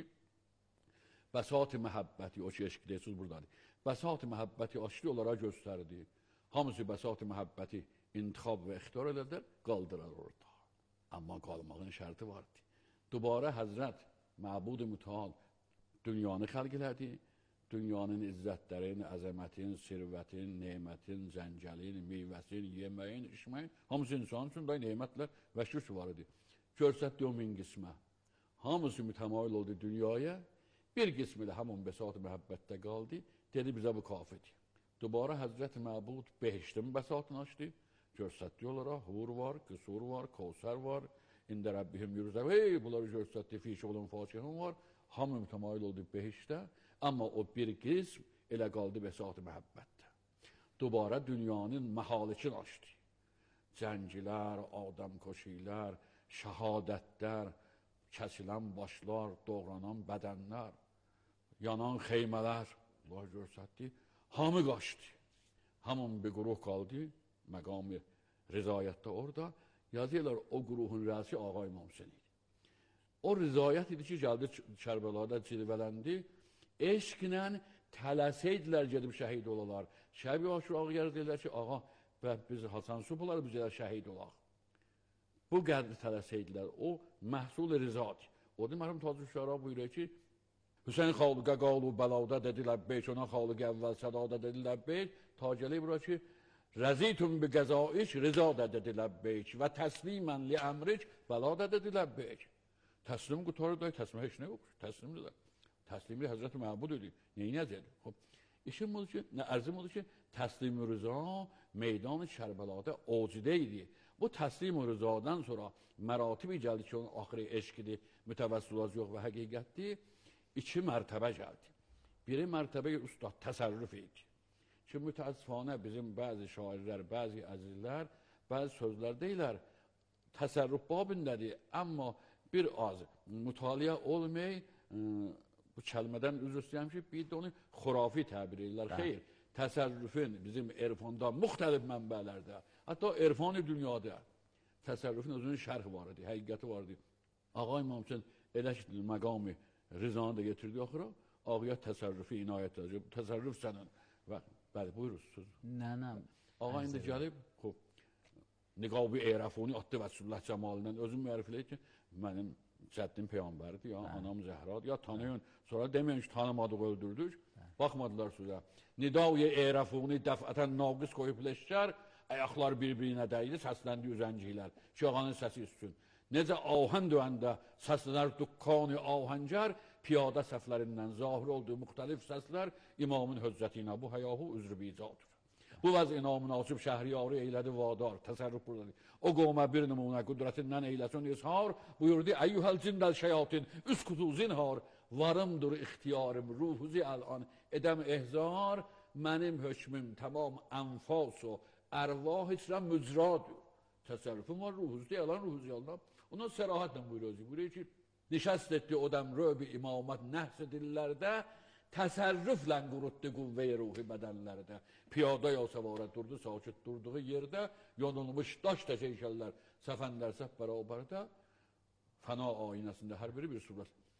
Bəsat-ı məhəbbəti, o ki, eşq deyirsiniz buradadır. Bəsat-ı məhəbbəti aşlı olaraq göstərdi. Hamısı bəsat-ı məhəbbəti intixab və ixtiyar edilər, qaldırar orada. Amma qalmağın şərti vardı. Dubara Həzrət Məbud-u Müteal dünyanı xəlq elədi. Dünyanın izzətlərin, əzəmətin, sirvətin, nemətin, zəncəlin, meyvəsin, yeməyin, içməyin, hamısı insan üçün da nemətlər və şükür var idi. Görsətdi o min qismə. Hamısı mütəmayil oldu dünyaya. Bir qismi də hamın bəsat-ı məhəbbətdə qaldı. Dedi, bizə bu kafidir. Dubara Həzrət Məbud behiştin bəsatını açdı. Görsətdi olaraq hur var, qısur var, Kavsər var. İndə Rəbbihim yürüzəv, hey, bunları görsətdi, fişi olun, façihim var. Hamı mütəmayil oldu behişdə. Amma o bir qism elə qaldı bəsat-ı məhəbbətdə. Dubara dünyanın məhalikin açdı. Cəngilər, adam koşilər, şəhadətlər, kəsilən başlar, doğranan bədənlər, yanan xeymələr, Allah görsətdi, hamı qaçdı. Hamın bir quruh qaldı, məqam-ı rizayətdə orada. Yazıyorlar, o quruhun rəsi Ağa İmam Hüseyin idi. O rizayət idi ki, gəldi Kərbəlada cilvələndi. Eşqlə tələsəydilər gedib şəhid olalar. Şəbi Aşurağı yer deyirlər ki, ağa, biz Hasan Supular biz elə şəhid olaq. Bu qədri tələsəydilər, o məhsul rizadır. O da mərhum Tacü Şüara buyuruyor ki, Hüseyin xalıqa qalu bəlauda dedilər beyç, ona xalıqa əvvəl sədada dedilər beyç, ta gəlib bura ki, rəzitun bi qəzaiç, rizada dedilər beyç və təslimən li əmriç, bəlada dedilər beyç. Təslim qutarı da, təslim heç nə yox, təslimdirlər. Təslimi Həzrət Məbud idi, neyin əzədir? İşim budur ki, nə ərzim budur ki, təslim-i rıza meydan-ı Kərbəlada ocidə idi. Bu təslim-i rızadan sonra məratibi gəldi ki, onun axırı eşqidir, mütəvəssülaz yox və həqiqətdir. İki mərtəbə gəldi. Biri mərtəbə ustad təsərrüf idi. Ki, mütəəssifanə bizim bəzi şairlər, bəzi əzizlər, bəzi sözlər deyilər, təsərrüf babindədir, amma bir az mütaliə olmay, bu kəlmədən üzr istəyəm ki, bir də onu xurafi təbir edirlər. Xeyr, təsərrüfün bizim erfanda, müxtəlif mənbələrdə, hətta erfani dünyada təsərrüfün özünün şərxi var idi, həqiqəti var idi. Ağa İmam Hüseyin elə ki, məqami rizanı da getirdi axıra, ağaya təsərrüfü inayət edəcək, təsərrüf sənin. Bəli, buyurursunuz. Nənəm. Ağa indi gəlib, niqab-ı eyrafuni atdı Rəsulullah cəmalindən, özüm müərifləyir ki, mənim cəddim peyğəmbərdir, ya anam Zəhradır, ya tanıyın, sonra deməyin ki, tanımadıq, öldürdük, baxmadılar sözə. Nidavı eyrafuni dəfətən naqis qoyub leşkər, ayaqlar bir-birinə dəydi, səsləndi üzənciklər, ki, ağanın səsi üstün. Necə ahən döyəndə səslənər dükkanı ahəngər, piyada səflərindən zahir olduğu müxtəlif səslər imamın höccətinə bu həyahu üzrü bicadır. Bu vəz inamünasib şəhriyarı eylədi vadar, təsərrüf buradadır. O qovmə bir nümunə qüdrətindən eyləsin ishar, buyurdu, əyyuhəl cindəl şeyatin, üskutu zinhar, varımdır ixtiyarım, ruhuzi əlan, edəm ehzar, mənim hökmüm tamam ənfas o, ərvah içrəm mücradır. Təsərrüfüm var, ruhuzi əlan, ruhuzi əlan. Ondan sərahətlə buyuruyor ki, nişəst etdi o dəm röb-i imamət nəhs edillərdə, təsərrüflə qurutdu quvvəyi ruhi bədənlərdə. Piyada yasavara durdu, sakit durduğu yerdə, yonulmuş daş təşeykəllər, səfəndər səf bərabərdə, fəna aynəsində hər biri bir surət.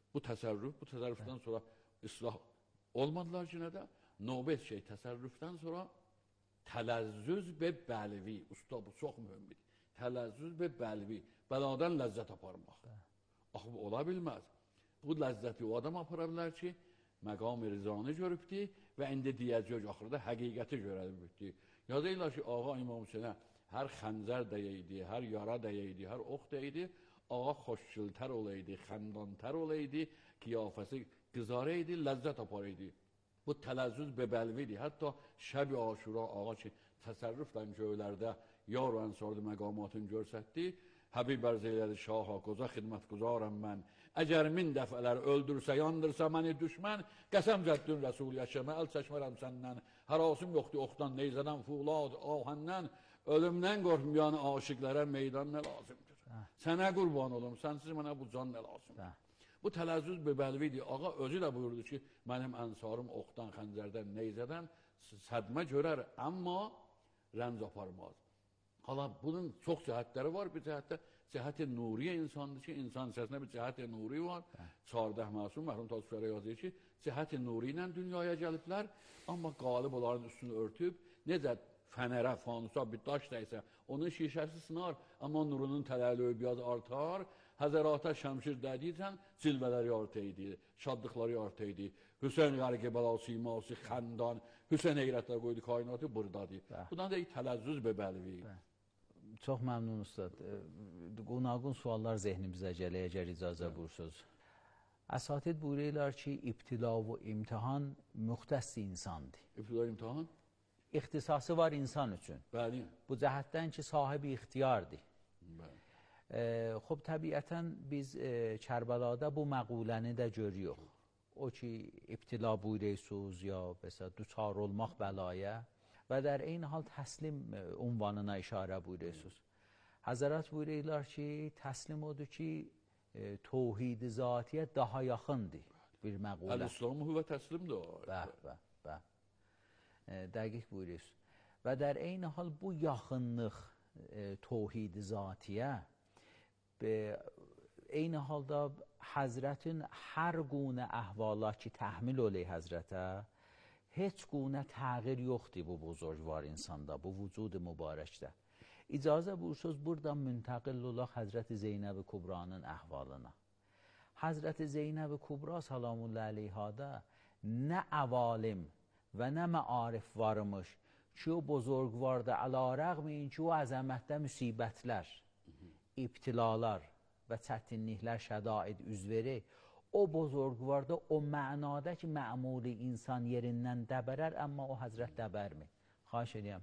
Bu təsərrüfdən sonra islah olmadılar ki, nədə? Növbət şey, təsərrüfdən sonra tələzzüz və bəlvi. Usta, bu çox mühümdir. Tələzzüz və bəlvi. Bəladan ləzzət aparmaq. Axı, bu ola bilməz. Bu ləzzəti o adam apara bilər ki, məqam-ı rizanı görübdür və indi deyəcək, axırda həqiqəti görəbilibdir. Yazırlar ki, ağa İmam Hüseynə hər xəncər dəyəydi, hər yara dəyəydi, hər ox dəyəydi, ağa xoşgültər olaydı, xəndantər olaydı, qiyafəsi qızaraydı, ləzzət aparaydı. Bu tələzzüz bebəlvidir. Hətta şəb-i aşura ağa ki, təsərrüflə göylərdə yar və ənsardı məqamatını görsətdi, Həbib ərz elədi şaha, qoza xidmətguzarəm mən. Əgər min dəfələr öldürsə, yandırsa məni düşmən, qəsəm cəddün rəsul yaşamə, əl çəkmərəm səndən. Hərasım yoxdur oxdan, neyzədən, fuğlad, ahəndən, ölümdən qorxmayan aşıqlərə meydan nə lazımdır? Sənə qurban olum, sənsiz mənə bu can nə lazımdır? Bu tələzzüz bebəlvidir. Ağa özü də buyurdu ki, mənim ənsarım oxdan, xəncərdən, neyzədən sədmə görər, amma rəmz aparmaz. Hala bunun çox cəhətləri var. Bir cəhətdə cəhət-i nuriyə insandır ki, insan içərisində bir cəhət-i nuri var. Çardah məsum, mərhum Tacfərə yazır ki, cəhət-i nuri ilə dünyaya gəliblər, amma qalib onların üstünü örtüb, necə fənərə, fanusa bir daş dəysə, onun şişəsi sınar, amma nurunun tələlüyü biraz artar. Həzərata şəmşir dədiysən, cilvələri artıydı, şadlıqları artıydı. Hüseyn qərqi bəlası, iması, xəndan, Hüseyn heyrətlər qoydu kainatı buradadır. Bundan da tələzzüz bebəlvi. Çox məmnun ustad. Qunaqun suallar zehnimizə gəlir, əgər icazə buyursunuz. Əsatid buyururlar ki, ibtila və imtihan müxtəs insandır. İbtila imtihan? İxtisası var insan üçün. Bəli. Bu cəhətdən ki, sahibi ixtiyardır. Bəli. Xub, təbiətən biz Kərbəlada bu məquləni də görüyoruz. O ki, ibtila buyuruyorsunuz ya düçar olmaq bəlaya və dər eyni hal təslim unvanına işarə buyuruyorsunuz. Həzrət buyuruyorlar ki, təslim odur ki, tövhid-i zatiyə daha yaxındır bir məqulə. Əl-İslamı hüvə təslimdir. Bəh. Dəqiq buyuruyorsunuz. Və dər eyni hal bu yaxınlıq tövhid-i zatiyə eyni halda Həzrətin hər qunə əhvala ki, təhmil oley Həzrətə, heç qunə təğyir yoxdur bu buzurgvar insanda, bu vücud-u mübarəkdə. İcazə buyursunuz, buradan müntəqil olaq Həzrəti Zeynəb-i Kubranın əhvalına. Həzrəti Zeynəb-i Kubra salamullah əleyhada nə əvalim və nə məarif varmış ki, o buzurgvarda əlarəqmin ki, o əzəmətdə müsibətlər, ibtilalar və çətinliklər, şədaid üz verir, o bozorgvarda o mənada ki, məmuli insan yerindən dəbərər, amma o həzrət dəbərmi? Xahiş edəyəm.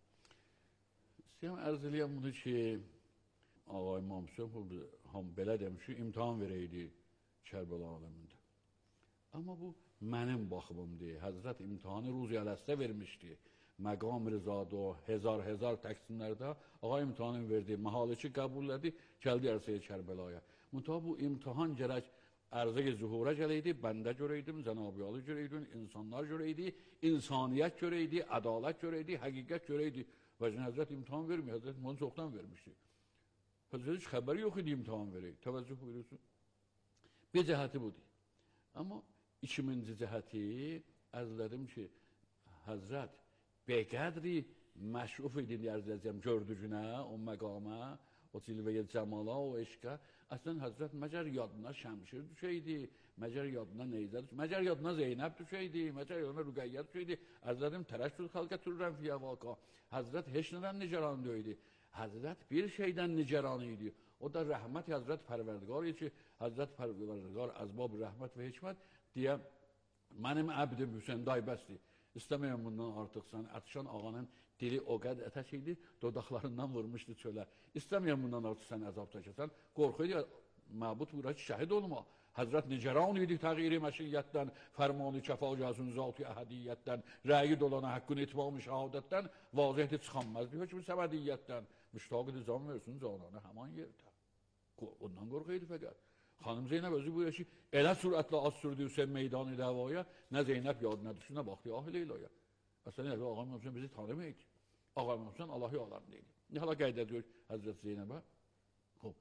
İstəyəm, ərz eləyəm bunu ki, Ağa İmam Hüseyin belə demişi, imtihan verəydi Kərbəla aləmində. Amma bu mənim baxımımdır. Həzrət imtihanı Ruzi Ələstə vermişdi. Məqam Rizada o hezar təqsimlərdə ağa imtihanını verdi, məhaliçi qəbul edir, gəldi ərsəyə Kərbəlaya. Mütəbə bu imtihan gərək ərzə-i zuhura gələydi, bəndə görəydim, Zənabiyalı görəydim, insanlar görəydi, insaniyyət görəydi, ədalət görəydi, həqiqət görəydi. Və Həzrət imtihan vermir, Həzrət bunu çoxdan vermişdi. Həzrət heç xəbəri yox idi imtihan verək, təvəzzüh buyurursun. Bir cəhəti budur. Amma 2000-ci cəhəti əzlədim ki, Həzrət bəqədri məşruf idin ərzələcəm gördücünə, o məqama, o cilvəyə cəmala, o eşqə. Əslən, Həzrət məcər yadına Şəmşir düşəydi, məcər yadına Neyzə düşəydi, məcər yadına Zeynəb düşəydi, məcər yadına Rüqəyyə düşəydi. Əzlədim, tərəşdür xalqə türrən fiyyə vaka. Həzrət heç nədən nicaran deyildi. Həzrət bir şeydən nicaran idi. O da rəhmət Həzrət Pərverdigar idi ki, Həzrət Pərverdigar əzbab rəhmət və hikmət deyə mənim əbdim Hüseyn daybəsdir. İstəməyəm bundan artıq sən, Ətişan ağanın dili o qədər ətəş idi, dodaqlarından vurmuşdu çölə. İstəməyəm bundan artıq sən əzab çəkəsən, qorxuydu, məbud buyuraq ki, şəhid olma. Həzrət nicaran idi təğyiri məşiyyətdən, fərmanı kəfa cəzun zat-ı əhədiyyətdən, rəyi dolana haqqın etmamı şəhadətdən, vaziyəti çıxanməzdi, hökmü səbədiyyətdən. Müştaqı can versin cananı həman yerdə. Ondan qorxuydu fəqət. Xanım Zeynəb özü buyuruyor ki, elə sürətlə az sürdü Hüseyin meydanı davaya, nə Zeynəb yadına düşdü, nə baxdı ah Leyla'ya. Əslən, Ağa İmam Hüseyin bizi tanımaydı. Ağa İmam Hüseyin Allahi alanı deyildi. Nə hala qeyd ediyor Həzrət Zeynəbə?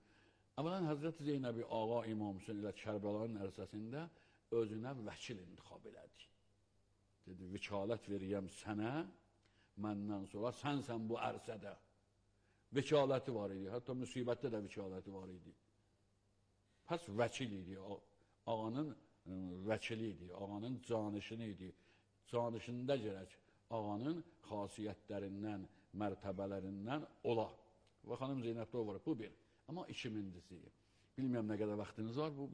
Əvvələn Həzrət Zeynəbi Ağa İmam Hüseyin ilə Kərbəlanın ərsəsində özünə vəkil intikhab elədi. Dedi, vəkalət veriyəm sənə, məndən sonra sənsən bu ərsədə. Vəkaləti var idi, hətta müsibətdə də vəkaləti var idi. Pəs vəkil idi, ağanın vəkili idi, ağanın canişini idi. Canişində gərək ağanın xasiyyətlərindən, mərtəbələrindən ola. Və xanım Zeynəbdə o var, bu bir. Amma 2000-cisi, bilməyəm nə qədər vaxtınız var, bu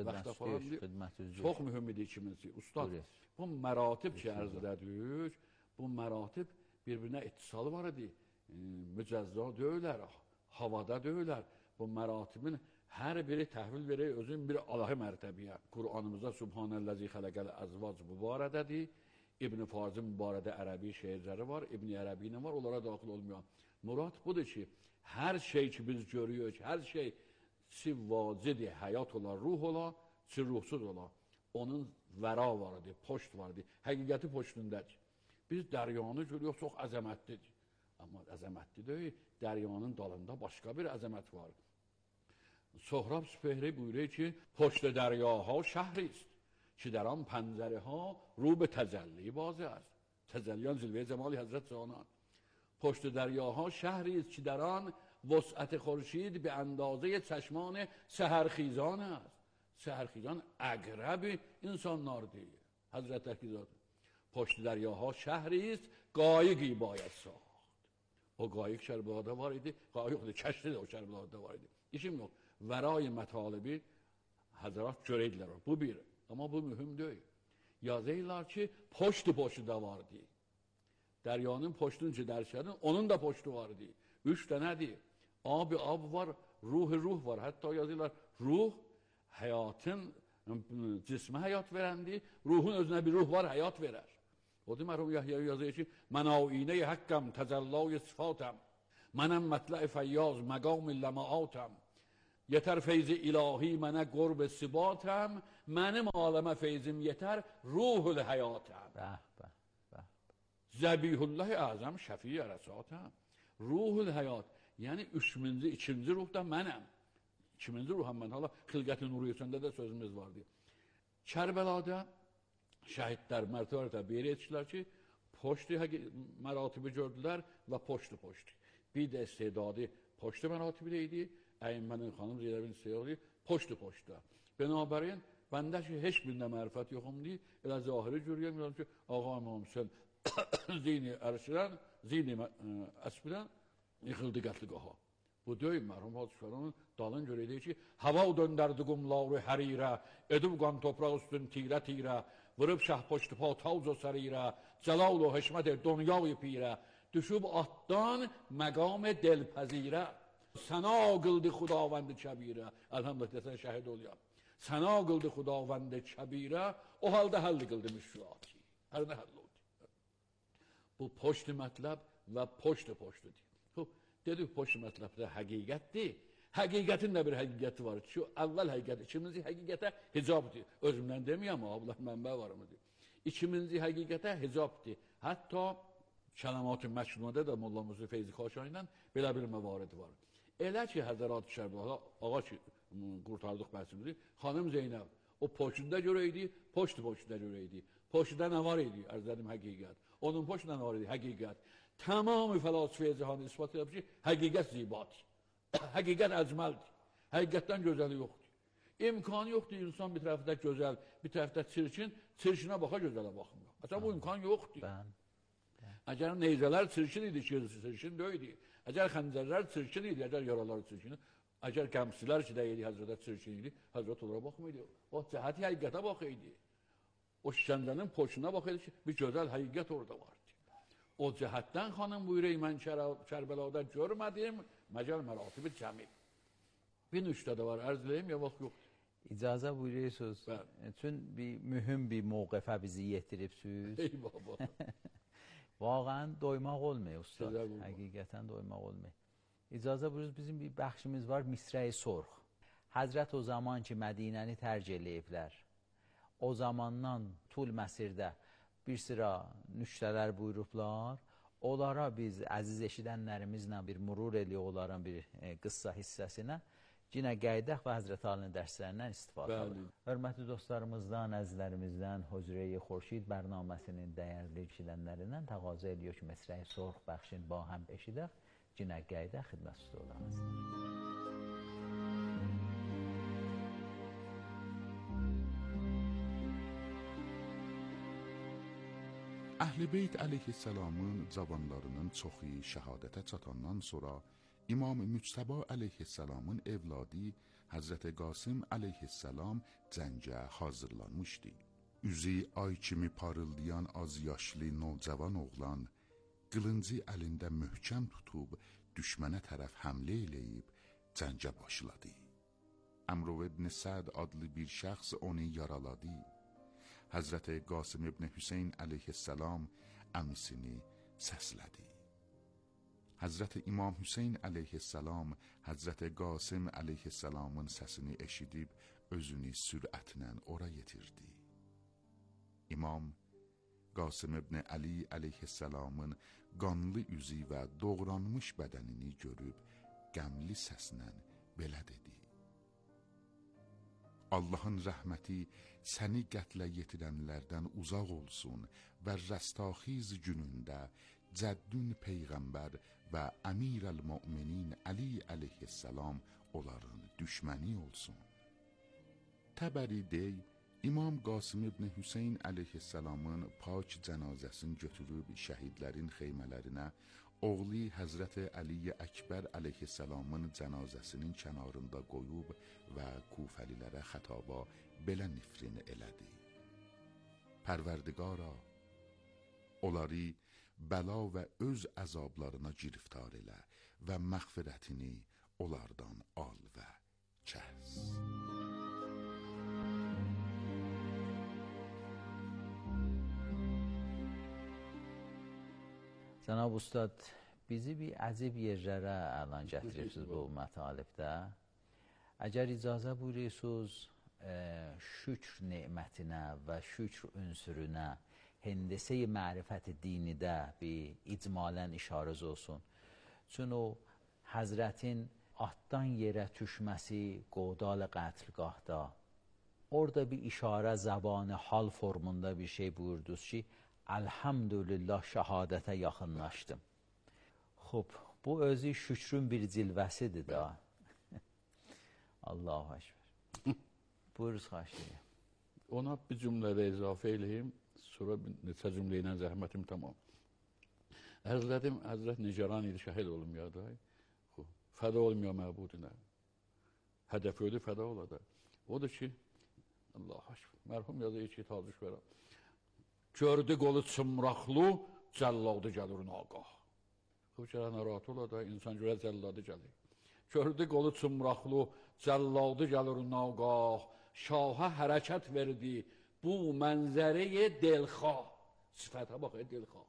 xidmət çox mühüm idi 2000-cisi. Ustad, bu məratib ki, ərz edədik, bu məratib bir-birinə ittisalı var idi. Mücəzza deyirlər, havada deyirlər. Bu məratibin hər biri təhvil verir özün bir alahi mərtəbiyə. Qur'anımızda Subhanəl-ləzi xələqəl əzvac bu barədədir. İbn-i Farzın mübarədə ərəbi şeirləri var, İbn-i Ərəbi ilə var, onlara daxil olmuyor. Murad budur ki, hər şey ki biz görüyoruz, hər şey si vacidir, həyat ola, ruh ola, si ruhsuz ola. Onun vəra var idi, poşt var idi, həqiqəti poştundədir. Biz dəryanı görüyoruz, çox əzəmətlidir. Amma əzəmətli deyil, dəryanın dalında başqa bir əzəmət var. Sohrab Süpehri buyuruyor ki, poşt dəryaha şəhriст. ki در آن پنجره ها رو به تجلی بازه است. تجلیان جلوه جمال حضرت جانان. پشت دریاها شهری است که در آن وسعت خورشید به اندازه چشمان سحرخیزان است. سحرخیزان اقرب انسانlar دیگه. حضرت اکیزاد. پشت دریاها شهری است قایقی باید ساخت. O qayıq Kərbəlada var idi, qayıq da kəşdi də o Kərbəlada var idi. İşim yox. Vəray mətalibi Həzrat görəydilər. Bu bir. Amma bu mühüm deyil. Yazırlar ki, poştu da vardı. Dəryanın poştunu ki, dərşədin, onun da poştu vardı. 3 dənədir. Ab var, ruh var. Hətta yazırlar, ruh həyatın, cismə həyat verəndir. Ruhun özünə bir ruh var, həyat verər. O da mərhum Yahya yazıyor ki, mən aynə-i haqqam, təcəllâ-i sıfatəm. Mənəm mətlə-i fəyyaz, məqam-i ləmaatəm. Yetər feyzi ilahi mənə qurb sibatəm. Mənim aləmə feyzim yetər, ruhul həyatəm. Zəbihullah-i əzəm, şəfi-i rəsatəm. Ruhul həyat, yəni 2-ci ruhda mənəm. 2-ci ruham mən, hala xilqət-i nuriyyəsində də sözümüz vardı. Kərbəlada şəhidlər mərtəbə bir etdilər ki, poştu məratibi gördülər və poştu. Bir də istedadı poştu məratibi idi, Əyimmənin xanım Zeynəbin istedadı poştu. Binabərin, bəndə ki, heç birində mərifət yoxumdur, elə zahiri görüyorum ki, Ağa İmam Hüseyin zeyni ərşirən, zeyni əsbirən yıxıldı qətliqaha. Bu deyil, mərhum Hadişlərin dalın görəydi ki, hava döndərdi qumları hərirə, edib qan topraq üstün tirə, vırıb şah poştu patavz o sərirə, cəlal o həşmət dünyayı pirə, düşüb atdan məqam delpəzirə, səna qıldı xudavənd-i kəbirə, əlhamdülillah desən şəhid oluyam, səna qıldı xudavənd-i kəbirə, o halda həll qıldı müşkülati, hər nə həll oldu. Bu poştu mətləb və poştudur. Dedik, poştu mətləbdə həqiqətdir. Həqiqətin də bir həqiqəti var. Şu əvvəl həqiqət, ikinci həqiqətə hicabdır. Özümdən deməyəm, ablar mənbə varımdır. İkinci həqiqətə hicabdır. Hətta Kəlamat-ı Məknunədə də Molla Musa Feyzi Xaşani ilə belə bir məvarid var. Elə ki, Həzərat-ı Kərbəlada, ağa ki, qurtardıq bəhsimizi, xanım Zeynəb, o poştunda görəydi, poştuda görəydi. Poştuda nə var idi? Ərzlədim həqiqət. Onun poştunda nə var idi? Həqiqət. Tamamı fəlsəfə cihanı ispat edib ki, həqiqət zibadır. Həqiqət əcməldir. Həqiqətdən gözəli yoxdur. İmkanı yoxdur, insan bir tərəfdə gözəl, bir tərəfdə çirkin, çirkinə baxa gözələ baxmıyor. Əsəl bu imkan yoxdur. Əgər neyzələr çirkin idi, çirkin deyildi. Əgər xəncərlər çirkin idi, əgər yaralar çirkin idi. Əgər qəmsilər ki, deyildi, həzrətə çirkin idi, həzrət onlara baxmaydı. O cəhəti həqiqətə baxıydı. O şişəncənin poçuna baxıydı ki, bir gözəl həqiqət orada vardı. O cəhətdən xanım buyuruyor, mən Kərbəlada görmədim, məcal məratibi cəmi. Bir nüşdə də var, ərz edeyim, ya vaxt yoxdur. İcazə buyuruyorsunuz. Çün bir mühüm bir mövqəfə bizi yetiribsiniz. Ey baba. Vaqəən doymaq olmuyor ustad. Həqiqətən doymaq olmuyor. İcazə buyuruyorsunuz, bizim bir bəxşimiz var, Misrə-i Sorx. Həzrət o zaman ki, Mədinəni tərc eləyiblər, o zamandan tul məsirdə bir sıra nüştələr buyurublar. Onlara biz əziz eşidənlərimizlə bir murur ediyor onların bir qıssa hissəsinə Cinə Gəydək və Həzrət Alinin dərslərindən istifadə alır. Hörmətli dostlarımızdan, əzizlərimizdən Hücre-i Xurşid bərnaməsinin dəyərli kişilənlərindən təqazə ediyor ki, Məsrəyi Sorğ bəxşin ba həm eşidək. Cinə Gəydək xidmət stüdyomuzda. Əhl-i Beyt əleyhisselamın cavanlarının çoxu şəhadətə çatandan sonra İmam Müctəba əleyhisselamın evladı Həzrət Qasım əleyhisselam cəngə hazırlanmışdı. Üzü ay kimi parıldayan az yaşlı nocavan oğlan qılıncı əlində möhkəm tutub düşmənə tərəf həmlə eləyib cəngə başladı. Əmr ibn Səd adlı bir şəxs onu yaraladı. Həzrət Qasım ibn Hüseyn əleyhisselam əmisini səslədi. Həzrət İmam Hüseyn əleyhisselam Həzrət Qasım əleyhisselamın səsini eşidib özünü sürətlə ora yetirdi. İmam Qasım ibn Əli əleyhisselamın qanlı üzü və doğranmış bədənini görüb qəmli səslə belə dedi: Allahın rəhməti səni qətlə yetirənlərdən uzaq olsun və rəstaxiz günündə Cəddün Peyğəmbər və Əmir-əl-Müminin Əli əleyhisselam onların düşməni olsun. Təbəri dey, İmam Qasım ibn Hüseyn əleyhisselamın pak cənazəsini götürüb şəhidlərin xeymələrinə, oğlu Həzrət Əli Əkbər əleyhisselamın cənazəsinin kənarında qoyub və Kufəlilərə xətaba belə nifrin elədi: Pərverdigara, onları bəla və öz əzablarına giriftar elə və məğfirətini onlardan al və kəs. Cənab Ustad, bizi bir əzib yerlərə əlan gətiribsiniz bu mətalibdə. Əgər icazə buyurursunuz, şükr nemətinə və şükr ünsürünə, hendəsə-i mərifət dinidə bir icmalən işarəz olsun. Çün o Həzrətin atdan yerə düşməsi Qodal qətlgahda, orada bir işarə zabanı hal formunda bir şey buyurdunuz ki, Elhamdülillah şəhadətə yaxınlaşdım. Xub, bu özü şükrün bir cilvəsidir da. Allahu Ekber. Buyuruz, xahiş edirəm. Ona bir cümlədə izafə eləyim, sonra neçə cümlə ilə zəhmətim tamam. Ərzlədim, Həzrət Nicaran idi, şəhid olmuyordu. Fəda olmuyor məbudinə. Hədəf ödü, fəda oladı. Odur ki, Allahu Ekber, mərhum yazı iki tazış verəm. Gördü qolu çımraqlı, cəlladı gəlir naqah. Xub gələn narahat ola da, insan görə cəlladı gəlir. Gördü qolu çımraqlı, cəlladı gəlir naqah. Şaha hərəkət verdi, bu mənzərəyə delxah. Sifətə bax, delxah.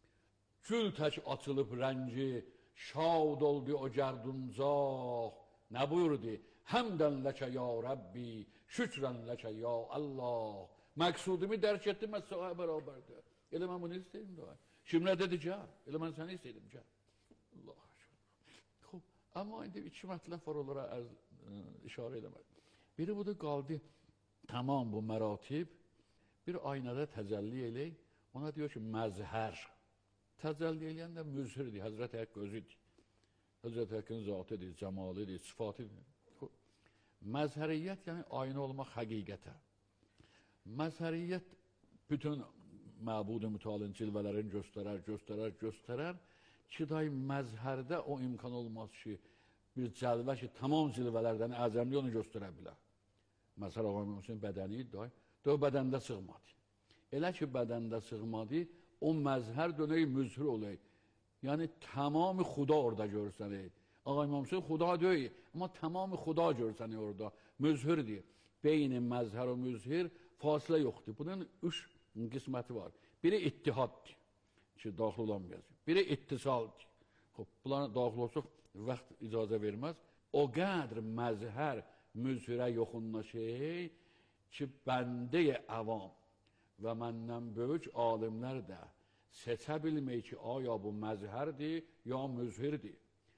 Gül tək açılıb rəngi, şad oldu o gərdumcaq. Nə buyurdu? Həmdən ləkə ya Rəbbi, şükrən ləkə ya Allah. Məqsudimi dərk etdim, mən sağa bərabərdir. Elə mən bunu istəyim də. Şimdi nə dedi, gəl. Elə mən səni istəydim, gəl. Allah aşkına. Amma indi iki mətləf var, onlara işarə edəmədim. Biri budur, qaldı tamam bu məratib, bir aynada təcəlli elək, ona diyor ki, məzhər. Təcəlli eləyən də müzhirdir, Həzrət Həkk özüdür. Həzrət Həkkin zatıdır, cəmalıdır, sıfatıdır. Məzhəriyyət, yəni ayna olmaq həqiqətə. Məzhəriyyət bütün məbud-u mütalin cilvələrini göstərər ki, dahi məzhərdə o imkan olmaz ki, bir cəlvə ki, tamam cilvələrdən əzəmli onu göstərə bilər. Məsəl Ağamimsin bədəni dahi, o bədəndə sığmadı. Elə ki, bədəndə sığmadı, o məzhər dönəyi müzhir olayı. Yəni, tamamı xuda orada görsənir. Ağamimsin xuda deyil, amma tamamı xuda görsənir orada, müzhirdir. Beyni məzhər o müzhir, fasilə yoxdur. Bunun üç qisməti var. Biri ittihaddır ki, daxil olamayacaq. Biri ittisaldır. Bunların daxil olsa vaxt icazə verməz. O qədr məzhər müzhirə yoxunlaşır ki, bəndə-i əvam və məndən böyük alimlər də seçə bilmək ki, aya bu məzhərdir, ya müzhirdir.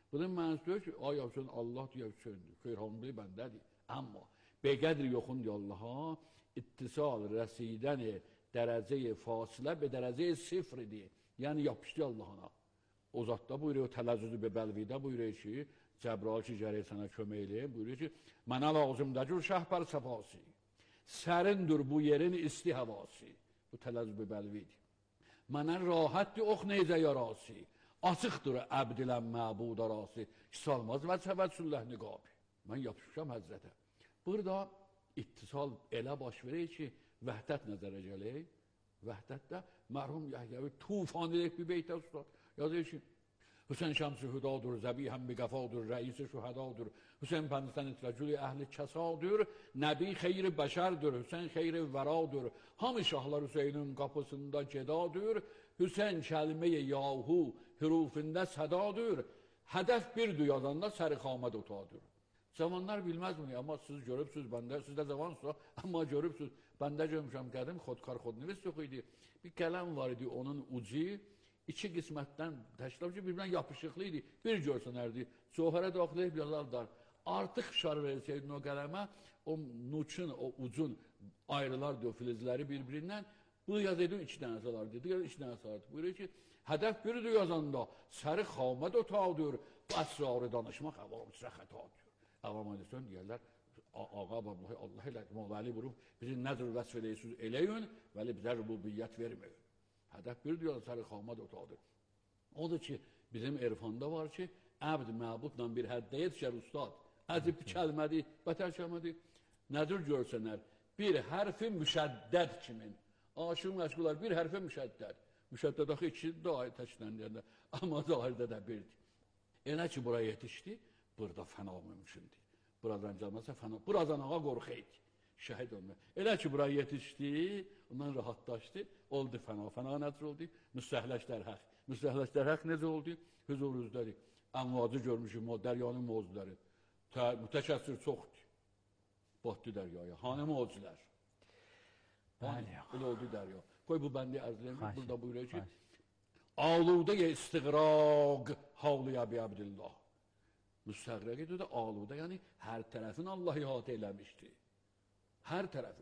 Bunun mənası deyir ki, ay Hüseyin Allah deyir Hüseyindir, Xeyirxanlığı bəndədir. Amma beqədr yoxun Allaha ittisal rəsidən dərəcəyi fasilə be dərəcəyi sıfridir. Yəni yapışdı Allahına. O zatda buyuruyor, tələzzüzü be bəlvidə buyuruyor ki, Cəbrail ki gərək sənə kömək eləyir, buyuruyor ki, mənə lazımdır şəhbər səfası. Sərindir bu yerin isti havası. Bu tələzzüzü be bəlvidir. Mənə rahatdır ox neyzə yarası. Açıqdır əbdilən məbud arası. Salmaz və səvədsülləh niqabi. Mən yapışmışam həzrətə. Burada ittisal elə baş verir ki, vəhdət nəzərə gəlir. Vəhdətdə mərhum Yəhyavi tufan edək bir beytə ustad. Yazır ki, Hüseyin şəmsi hüdadır, zəbihəm bi qəfadır, rəisi şühədadır. Hüseyin pəndisən itrəcülü əhli kəsadır, nəbi xeyri bəşərdir, Hüseyin xeyri vəradır. Hamı şahlar Hüseynin qapısında gedadır, Hüseyin kəlmə-i yahu hürufində sədadır. Hədəf bir düyadanda sərixaməd otadır. Zamanlar bilməz bunu, amma siz görübsünüz, siz də zavansınız, amma görübsünüz. Bəndə görmüşəm qədim, xodkar xodnivist yox idi. Bir qələm var idi, onun ucu iki qismətdən təşkil ki, birbirindən yapışıqlı idi. Bir görsənərdi, cövhərə daxiləyib yazarlar. Artıq şar versəydin o qələmə, o nuçun, o ucun ayrılardı o filizləri bir-birindən. Bu yazıydın iki dənə salardı, digər iki dənə salardı. Buyuruyor ki, hədəf biridir yazanda, səri xaməd otaqdır, bu əsrarı danışmaq əvamızra xətadır. Əvam edəsən deyərlər, ağa vallahi Allah elədi, Vəli vurub, bizi nəzr vəsf eləyirsiniz eləyin, vəli bizə rübubiyyət verməyin. Hədəf bir diyor, səri xamad otaqdır. Odur ki, bizim erfanda var ki, əbd məbudla bir həddə yetişər ustad. Əzib bir kəlmədir, bətər kəlmədir. Nədir görsənər? Bir hərfi müşəddəd kimin. Aşıq məşğular bir hərfi müşəddəd. Müşəddəd axı ikidir də ayət təşkilən deyəndə. Amma zahirdə də birdir. Elə ki, buraya yetişdi, burada fəna mümkündür. Buradan gəlməsə fəna. Buradan ağa qorxaydı. Şəhid olmuyor. Elə ki, buraya yetişdi, ondan rahatlaşdı, oldu fəna. Fəna nədir oldu? Müstəhləşlər həq. Müstəhləşlər həq necə oldu? Hüzuruzdədir. Əmvacı görmüşüm, o dəryanın mozduları. Mütəkəssir çoxdur. Batdı dəryaya. Hanı mozdular? Elə oldu dərya. Qoy bu bəndi ərzləyəm. Burada buyuruyor ki, aludə-i istiqraq havliyə bi Abdillah. Müstəqrəq ediyor da aludə, yəni hər tərəfin Allah ihatə eləmişdi. Hər tərəfi.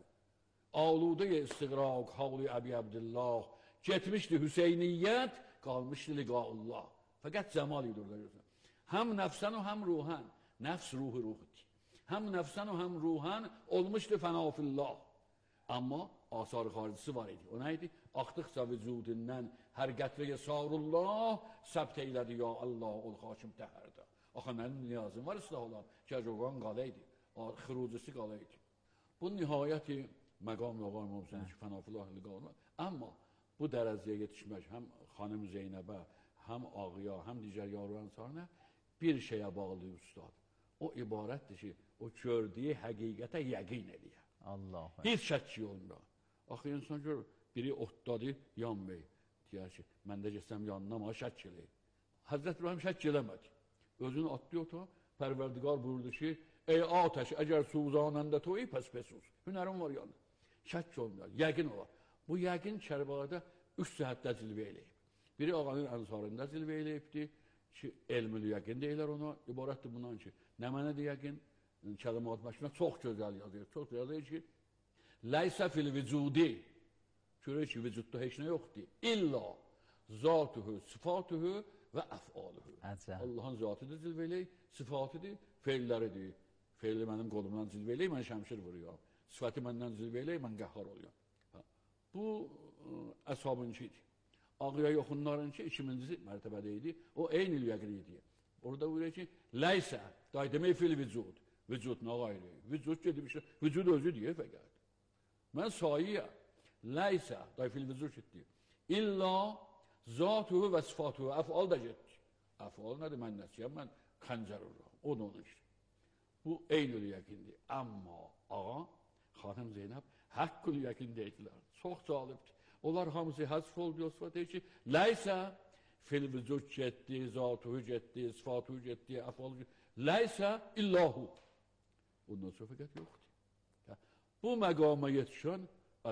Aludə-i istiqraq havli Əbi Abdillah. Getmişdi Hüseyniyyət, qalmışdı liqaullah. Fəqət cəmal idi orada görürsən. Həm nəfsən o həm ruhən. Nəfs ruhu ruhudur. Həm nəfsən o həm ruhən olmuşdu fənafillah. Amma asar-ı xaricisi var idi. O nə idi? Axdıqca vücudindən hər qətrəyə sarullah səbt eylədi ya Allah ol xakim təhərdə. Axı mənim niyazım var islah olan. Gəcoğan qala idi. Xırucisi qala idi. Bu nihayəti məqam yoğan olsun ki, fənafillah liqaullah. Amma bu dərəcəyə yetişmək həm xanım Zeynəbə, həm ağıya, həm digər yarılan sarına bir şeyə bağlı ustad. O ibarətdir ki, o gördüyü həqiqətə yəqin eləyə. Allah. Heç şəkki olmuyor. Axı insan gör, biri otdadır, yanmıyor. Deyər ki, mən də geçsəm yanına ama şəkk eləyir. Həzrət İbrahim şəkk eləmədi. Özünü atdı otağa, Pərverdigar buyurdu ki, ey ateş, əgər suzanəndə toyu pəs pəsus. Hünərin var yanında. Şəkk olmuyor, yəqin olar. Bu yəqin Kərbalada 3 cəhətdə zilvə eləyib. Biri ağanın ənsarında zilvə eləyibdir ki, elmül yəqin deyilər ona, ibarətdir bundan ki, nə mənədir yəqin? Kəlimat məşqinə çox gözəl yazıyor. Çox yazıyor ki, ləysə fil vücudi, görür ki, vücudda heç nə yoxdur. İlla zatuhu, sifatuhu və əf'aluhu. Allahın zatıdır zilvə eləyib, sifatıdır, feilləridir. Feili mənim qolumdan zilvə eləyib, mən şəmşir vuruyorum. Sifəti məndən zilvə eləyib, mən qəhhar oluyorum. Bu əshabınkidir. Ağıya yoxunlarınki 2000-ci mərtəbədə idi. O eynil yəqin idi. Orada buyuruyor ki, ləysə, day demək fil vücud. Vücud nə ayrı? Vücud gedib işte, vücud özü deyir fəqət. Mən sayıya, ləysə, day fil vücud getdi. İlla zatuhu və sifatuhu, əfal da getdi. Əfal nədir? Mən nəsiyəm, mən xəncər oluram. O da onun işte. Bu eynil yəqindir. Amma ağa, xanım Zeynəb, həqqül yəqin deyildilər. Çox calibdir. Onlar hamısı həzf oldu, Yosfa deyir ki, ləysə fil vücud getdi, zatuhu getdi, sifatuhu getdi, əfal getdi. Ləysə illahu. Ondan sonra fəqət yoxdur. Bu məqama yetişən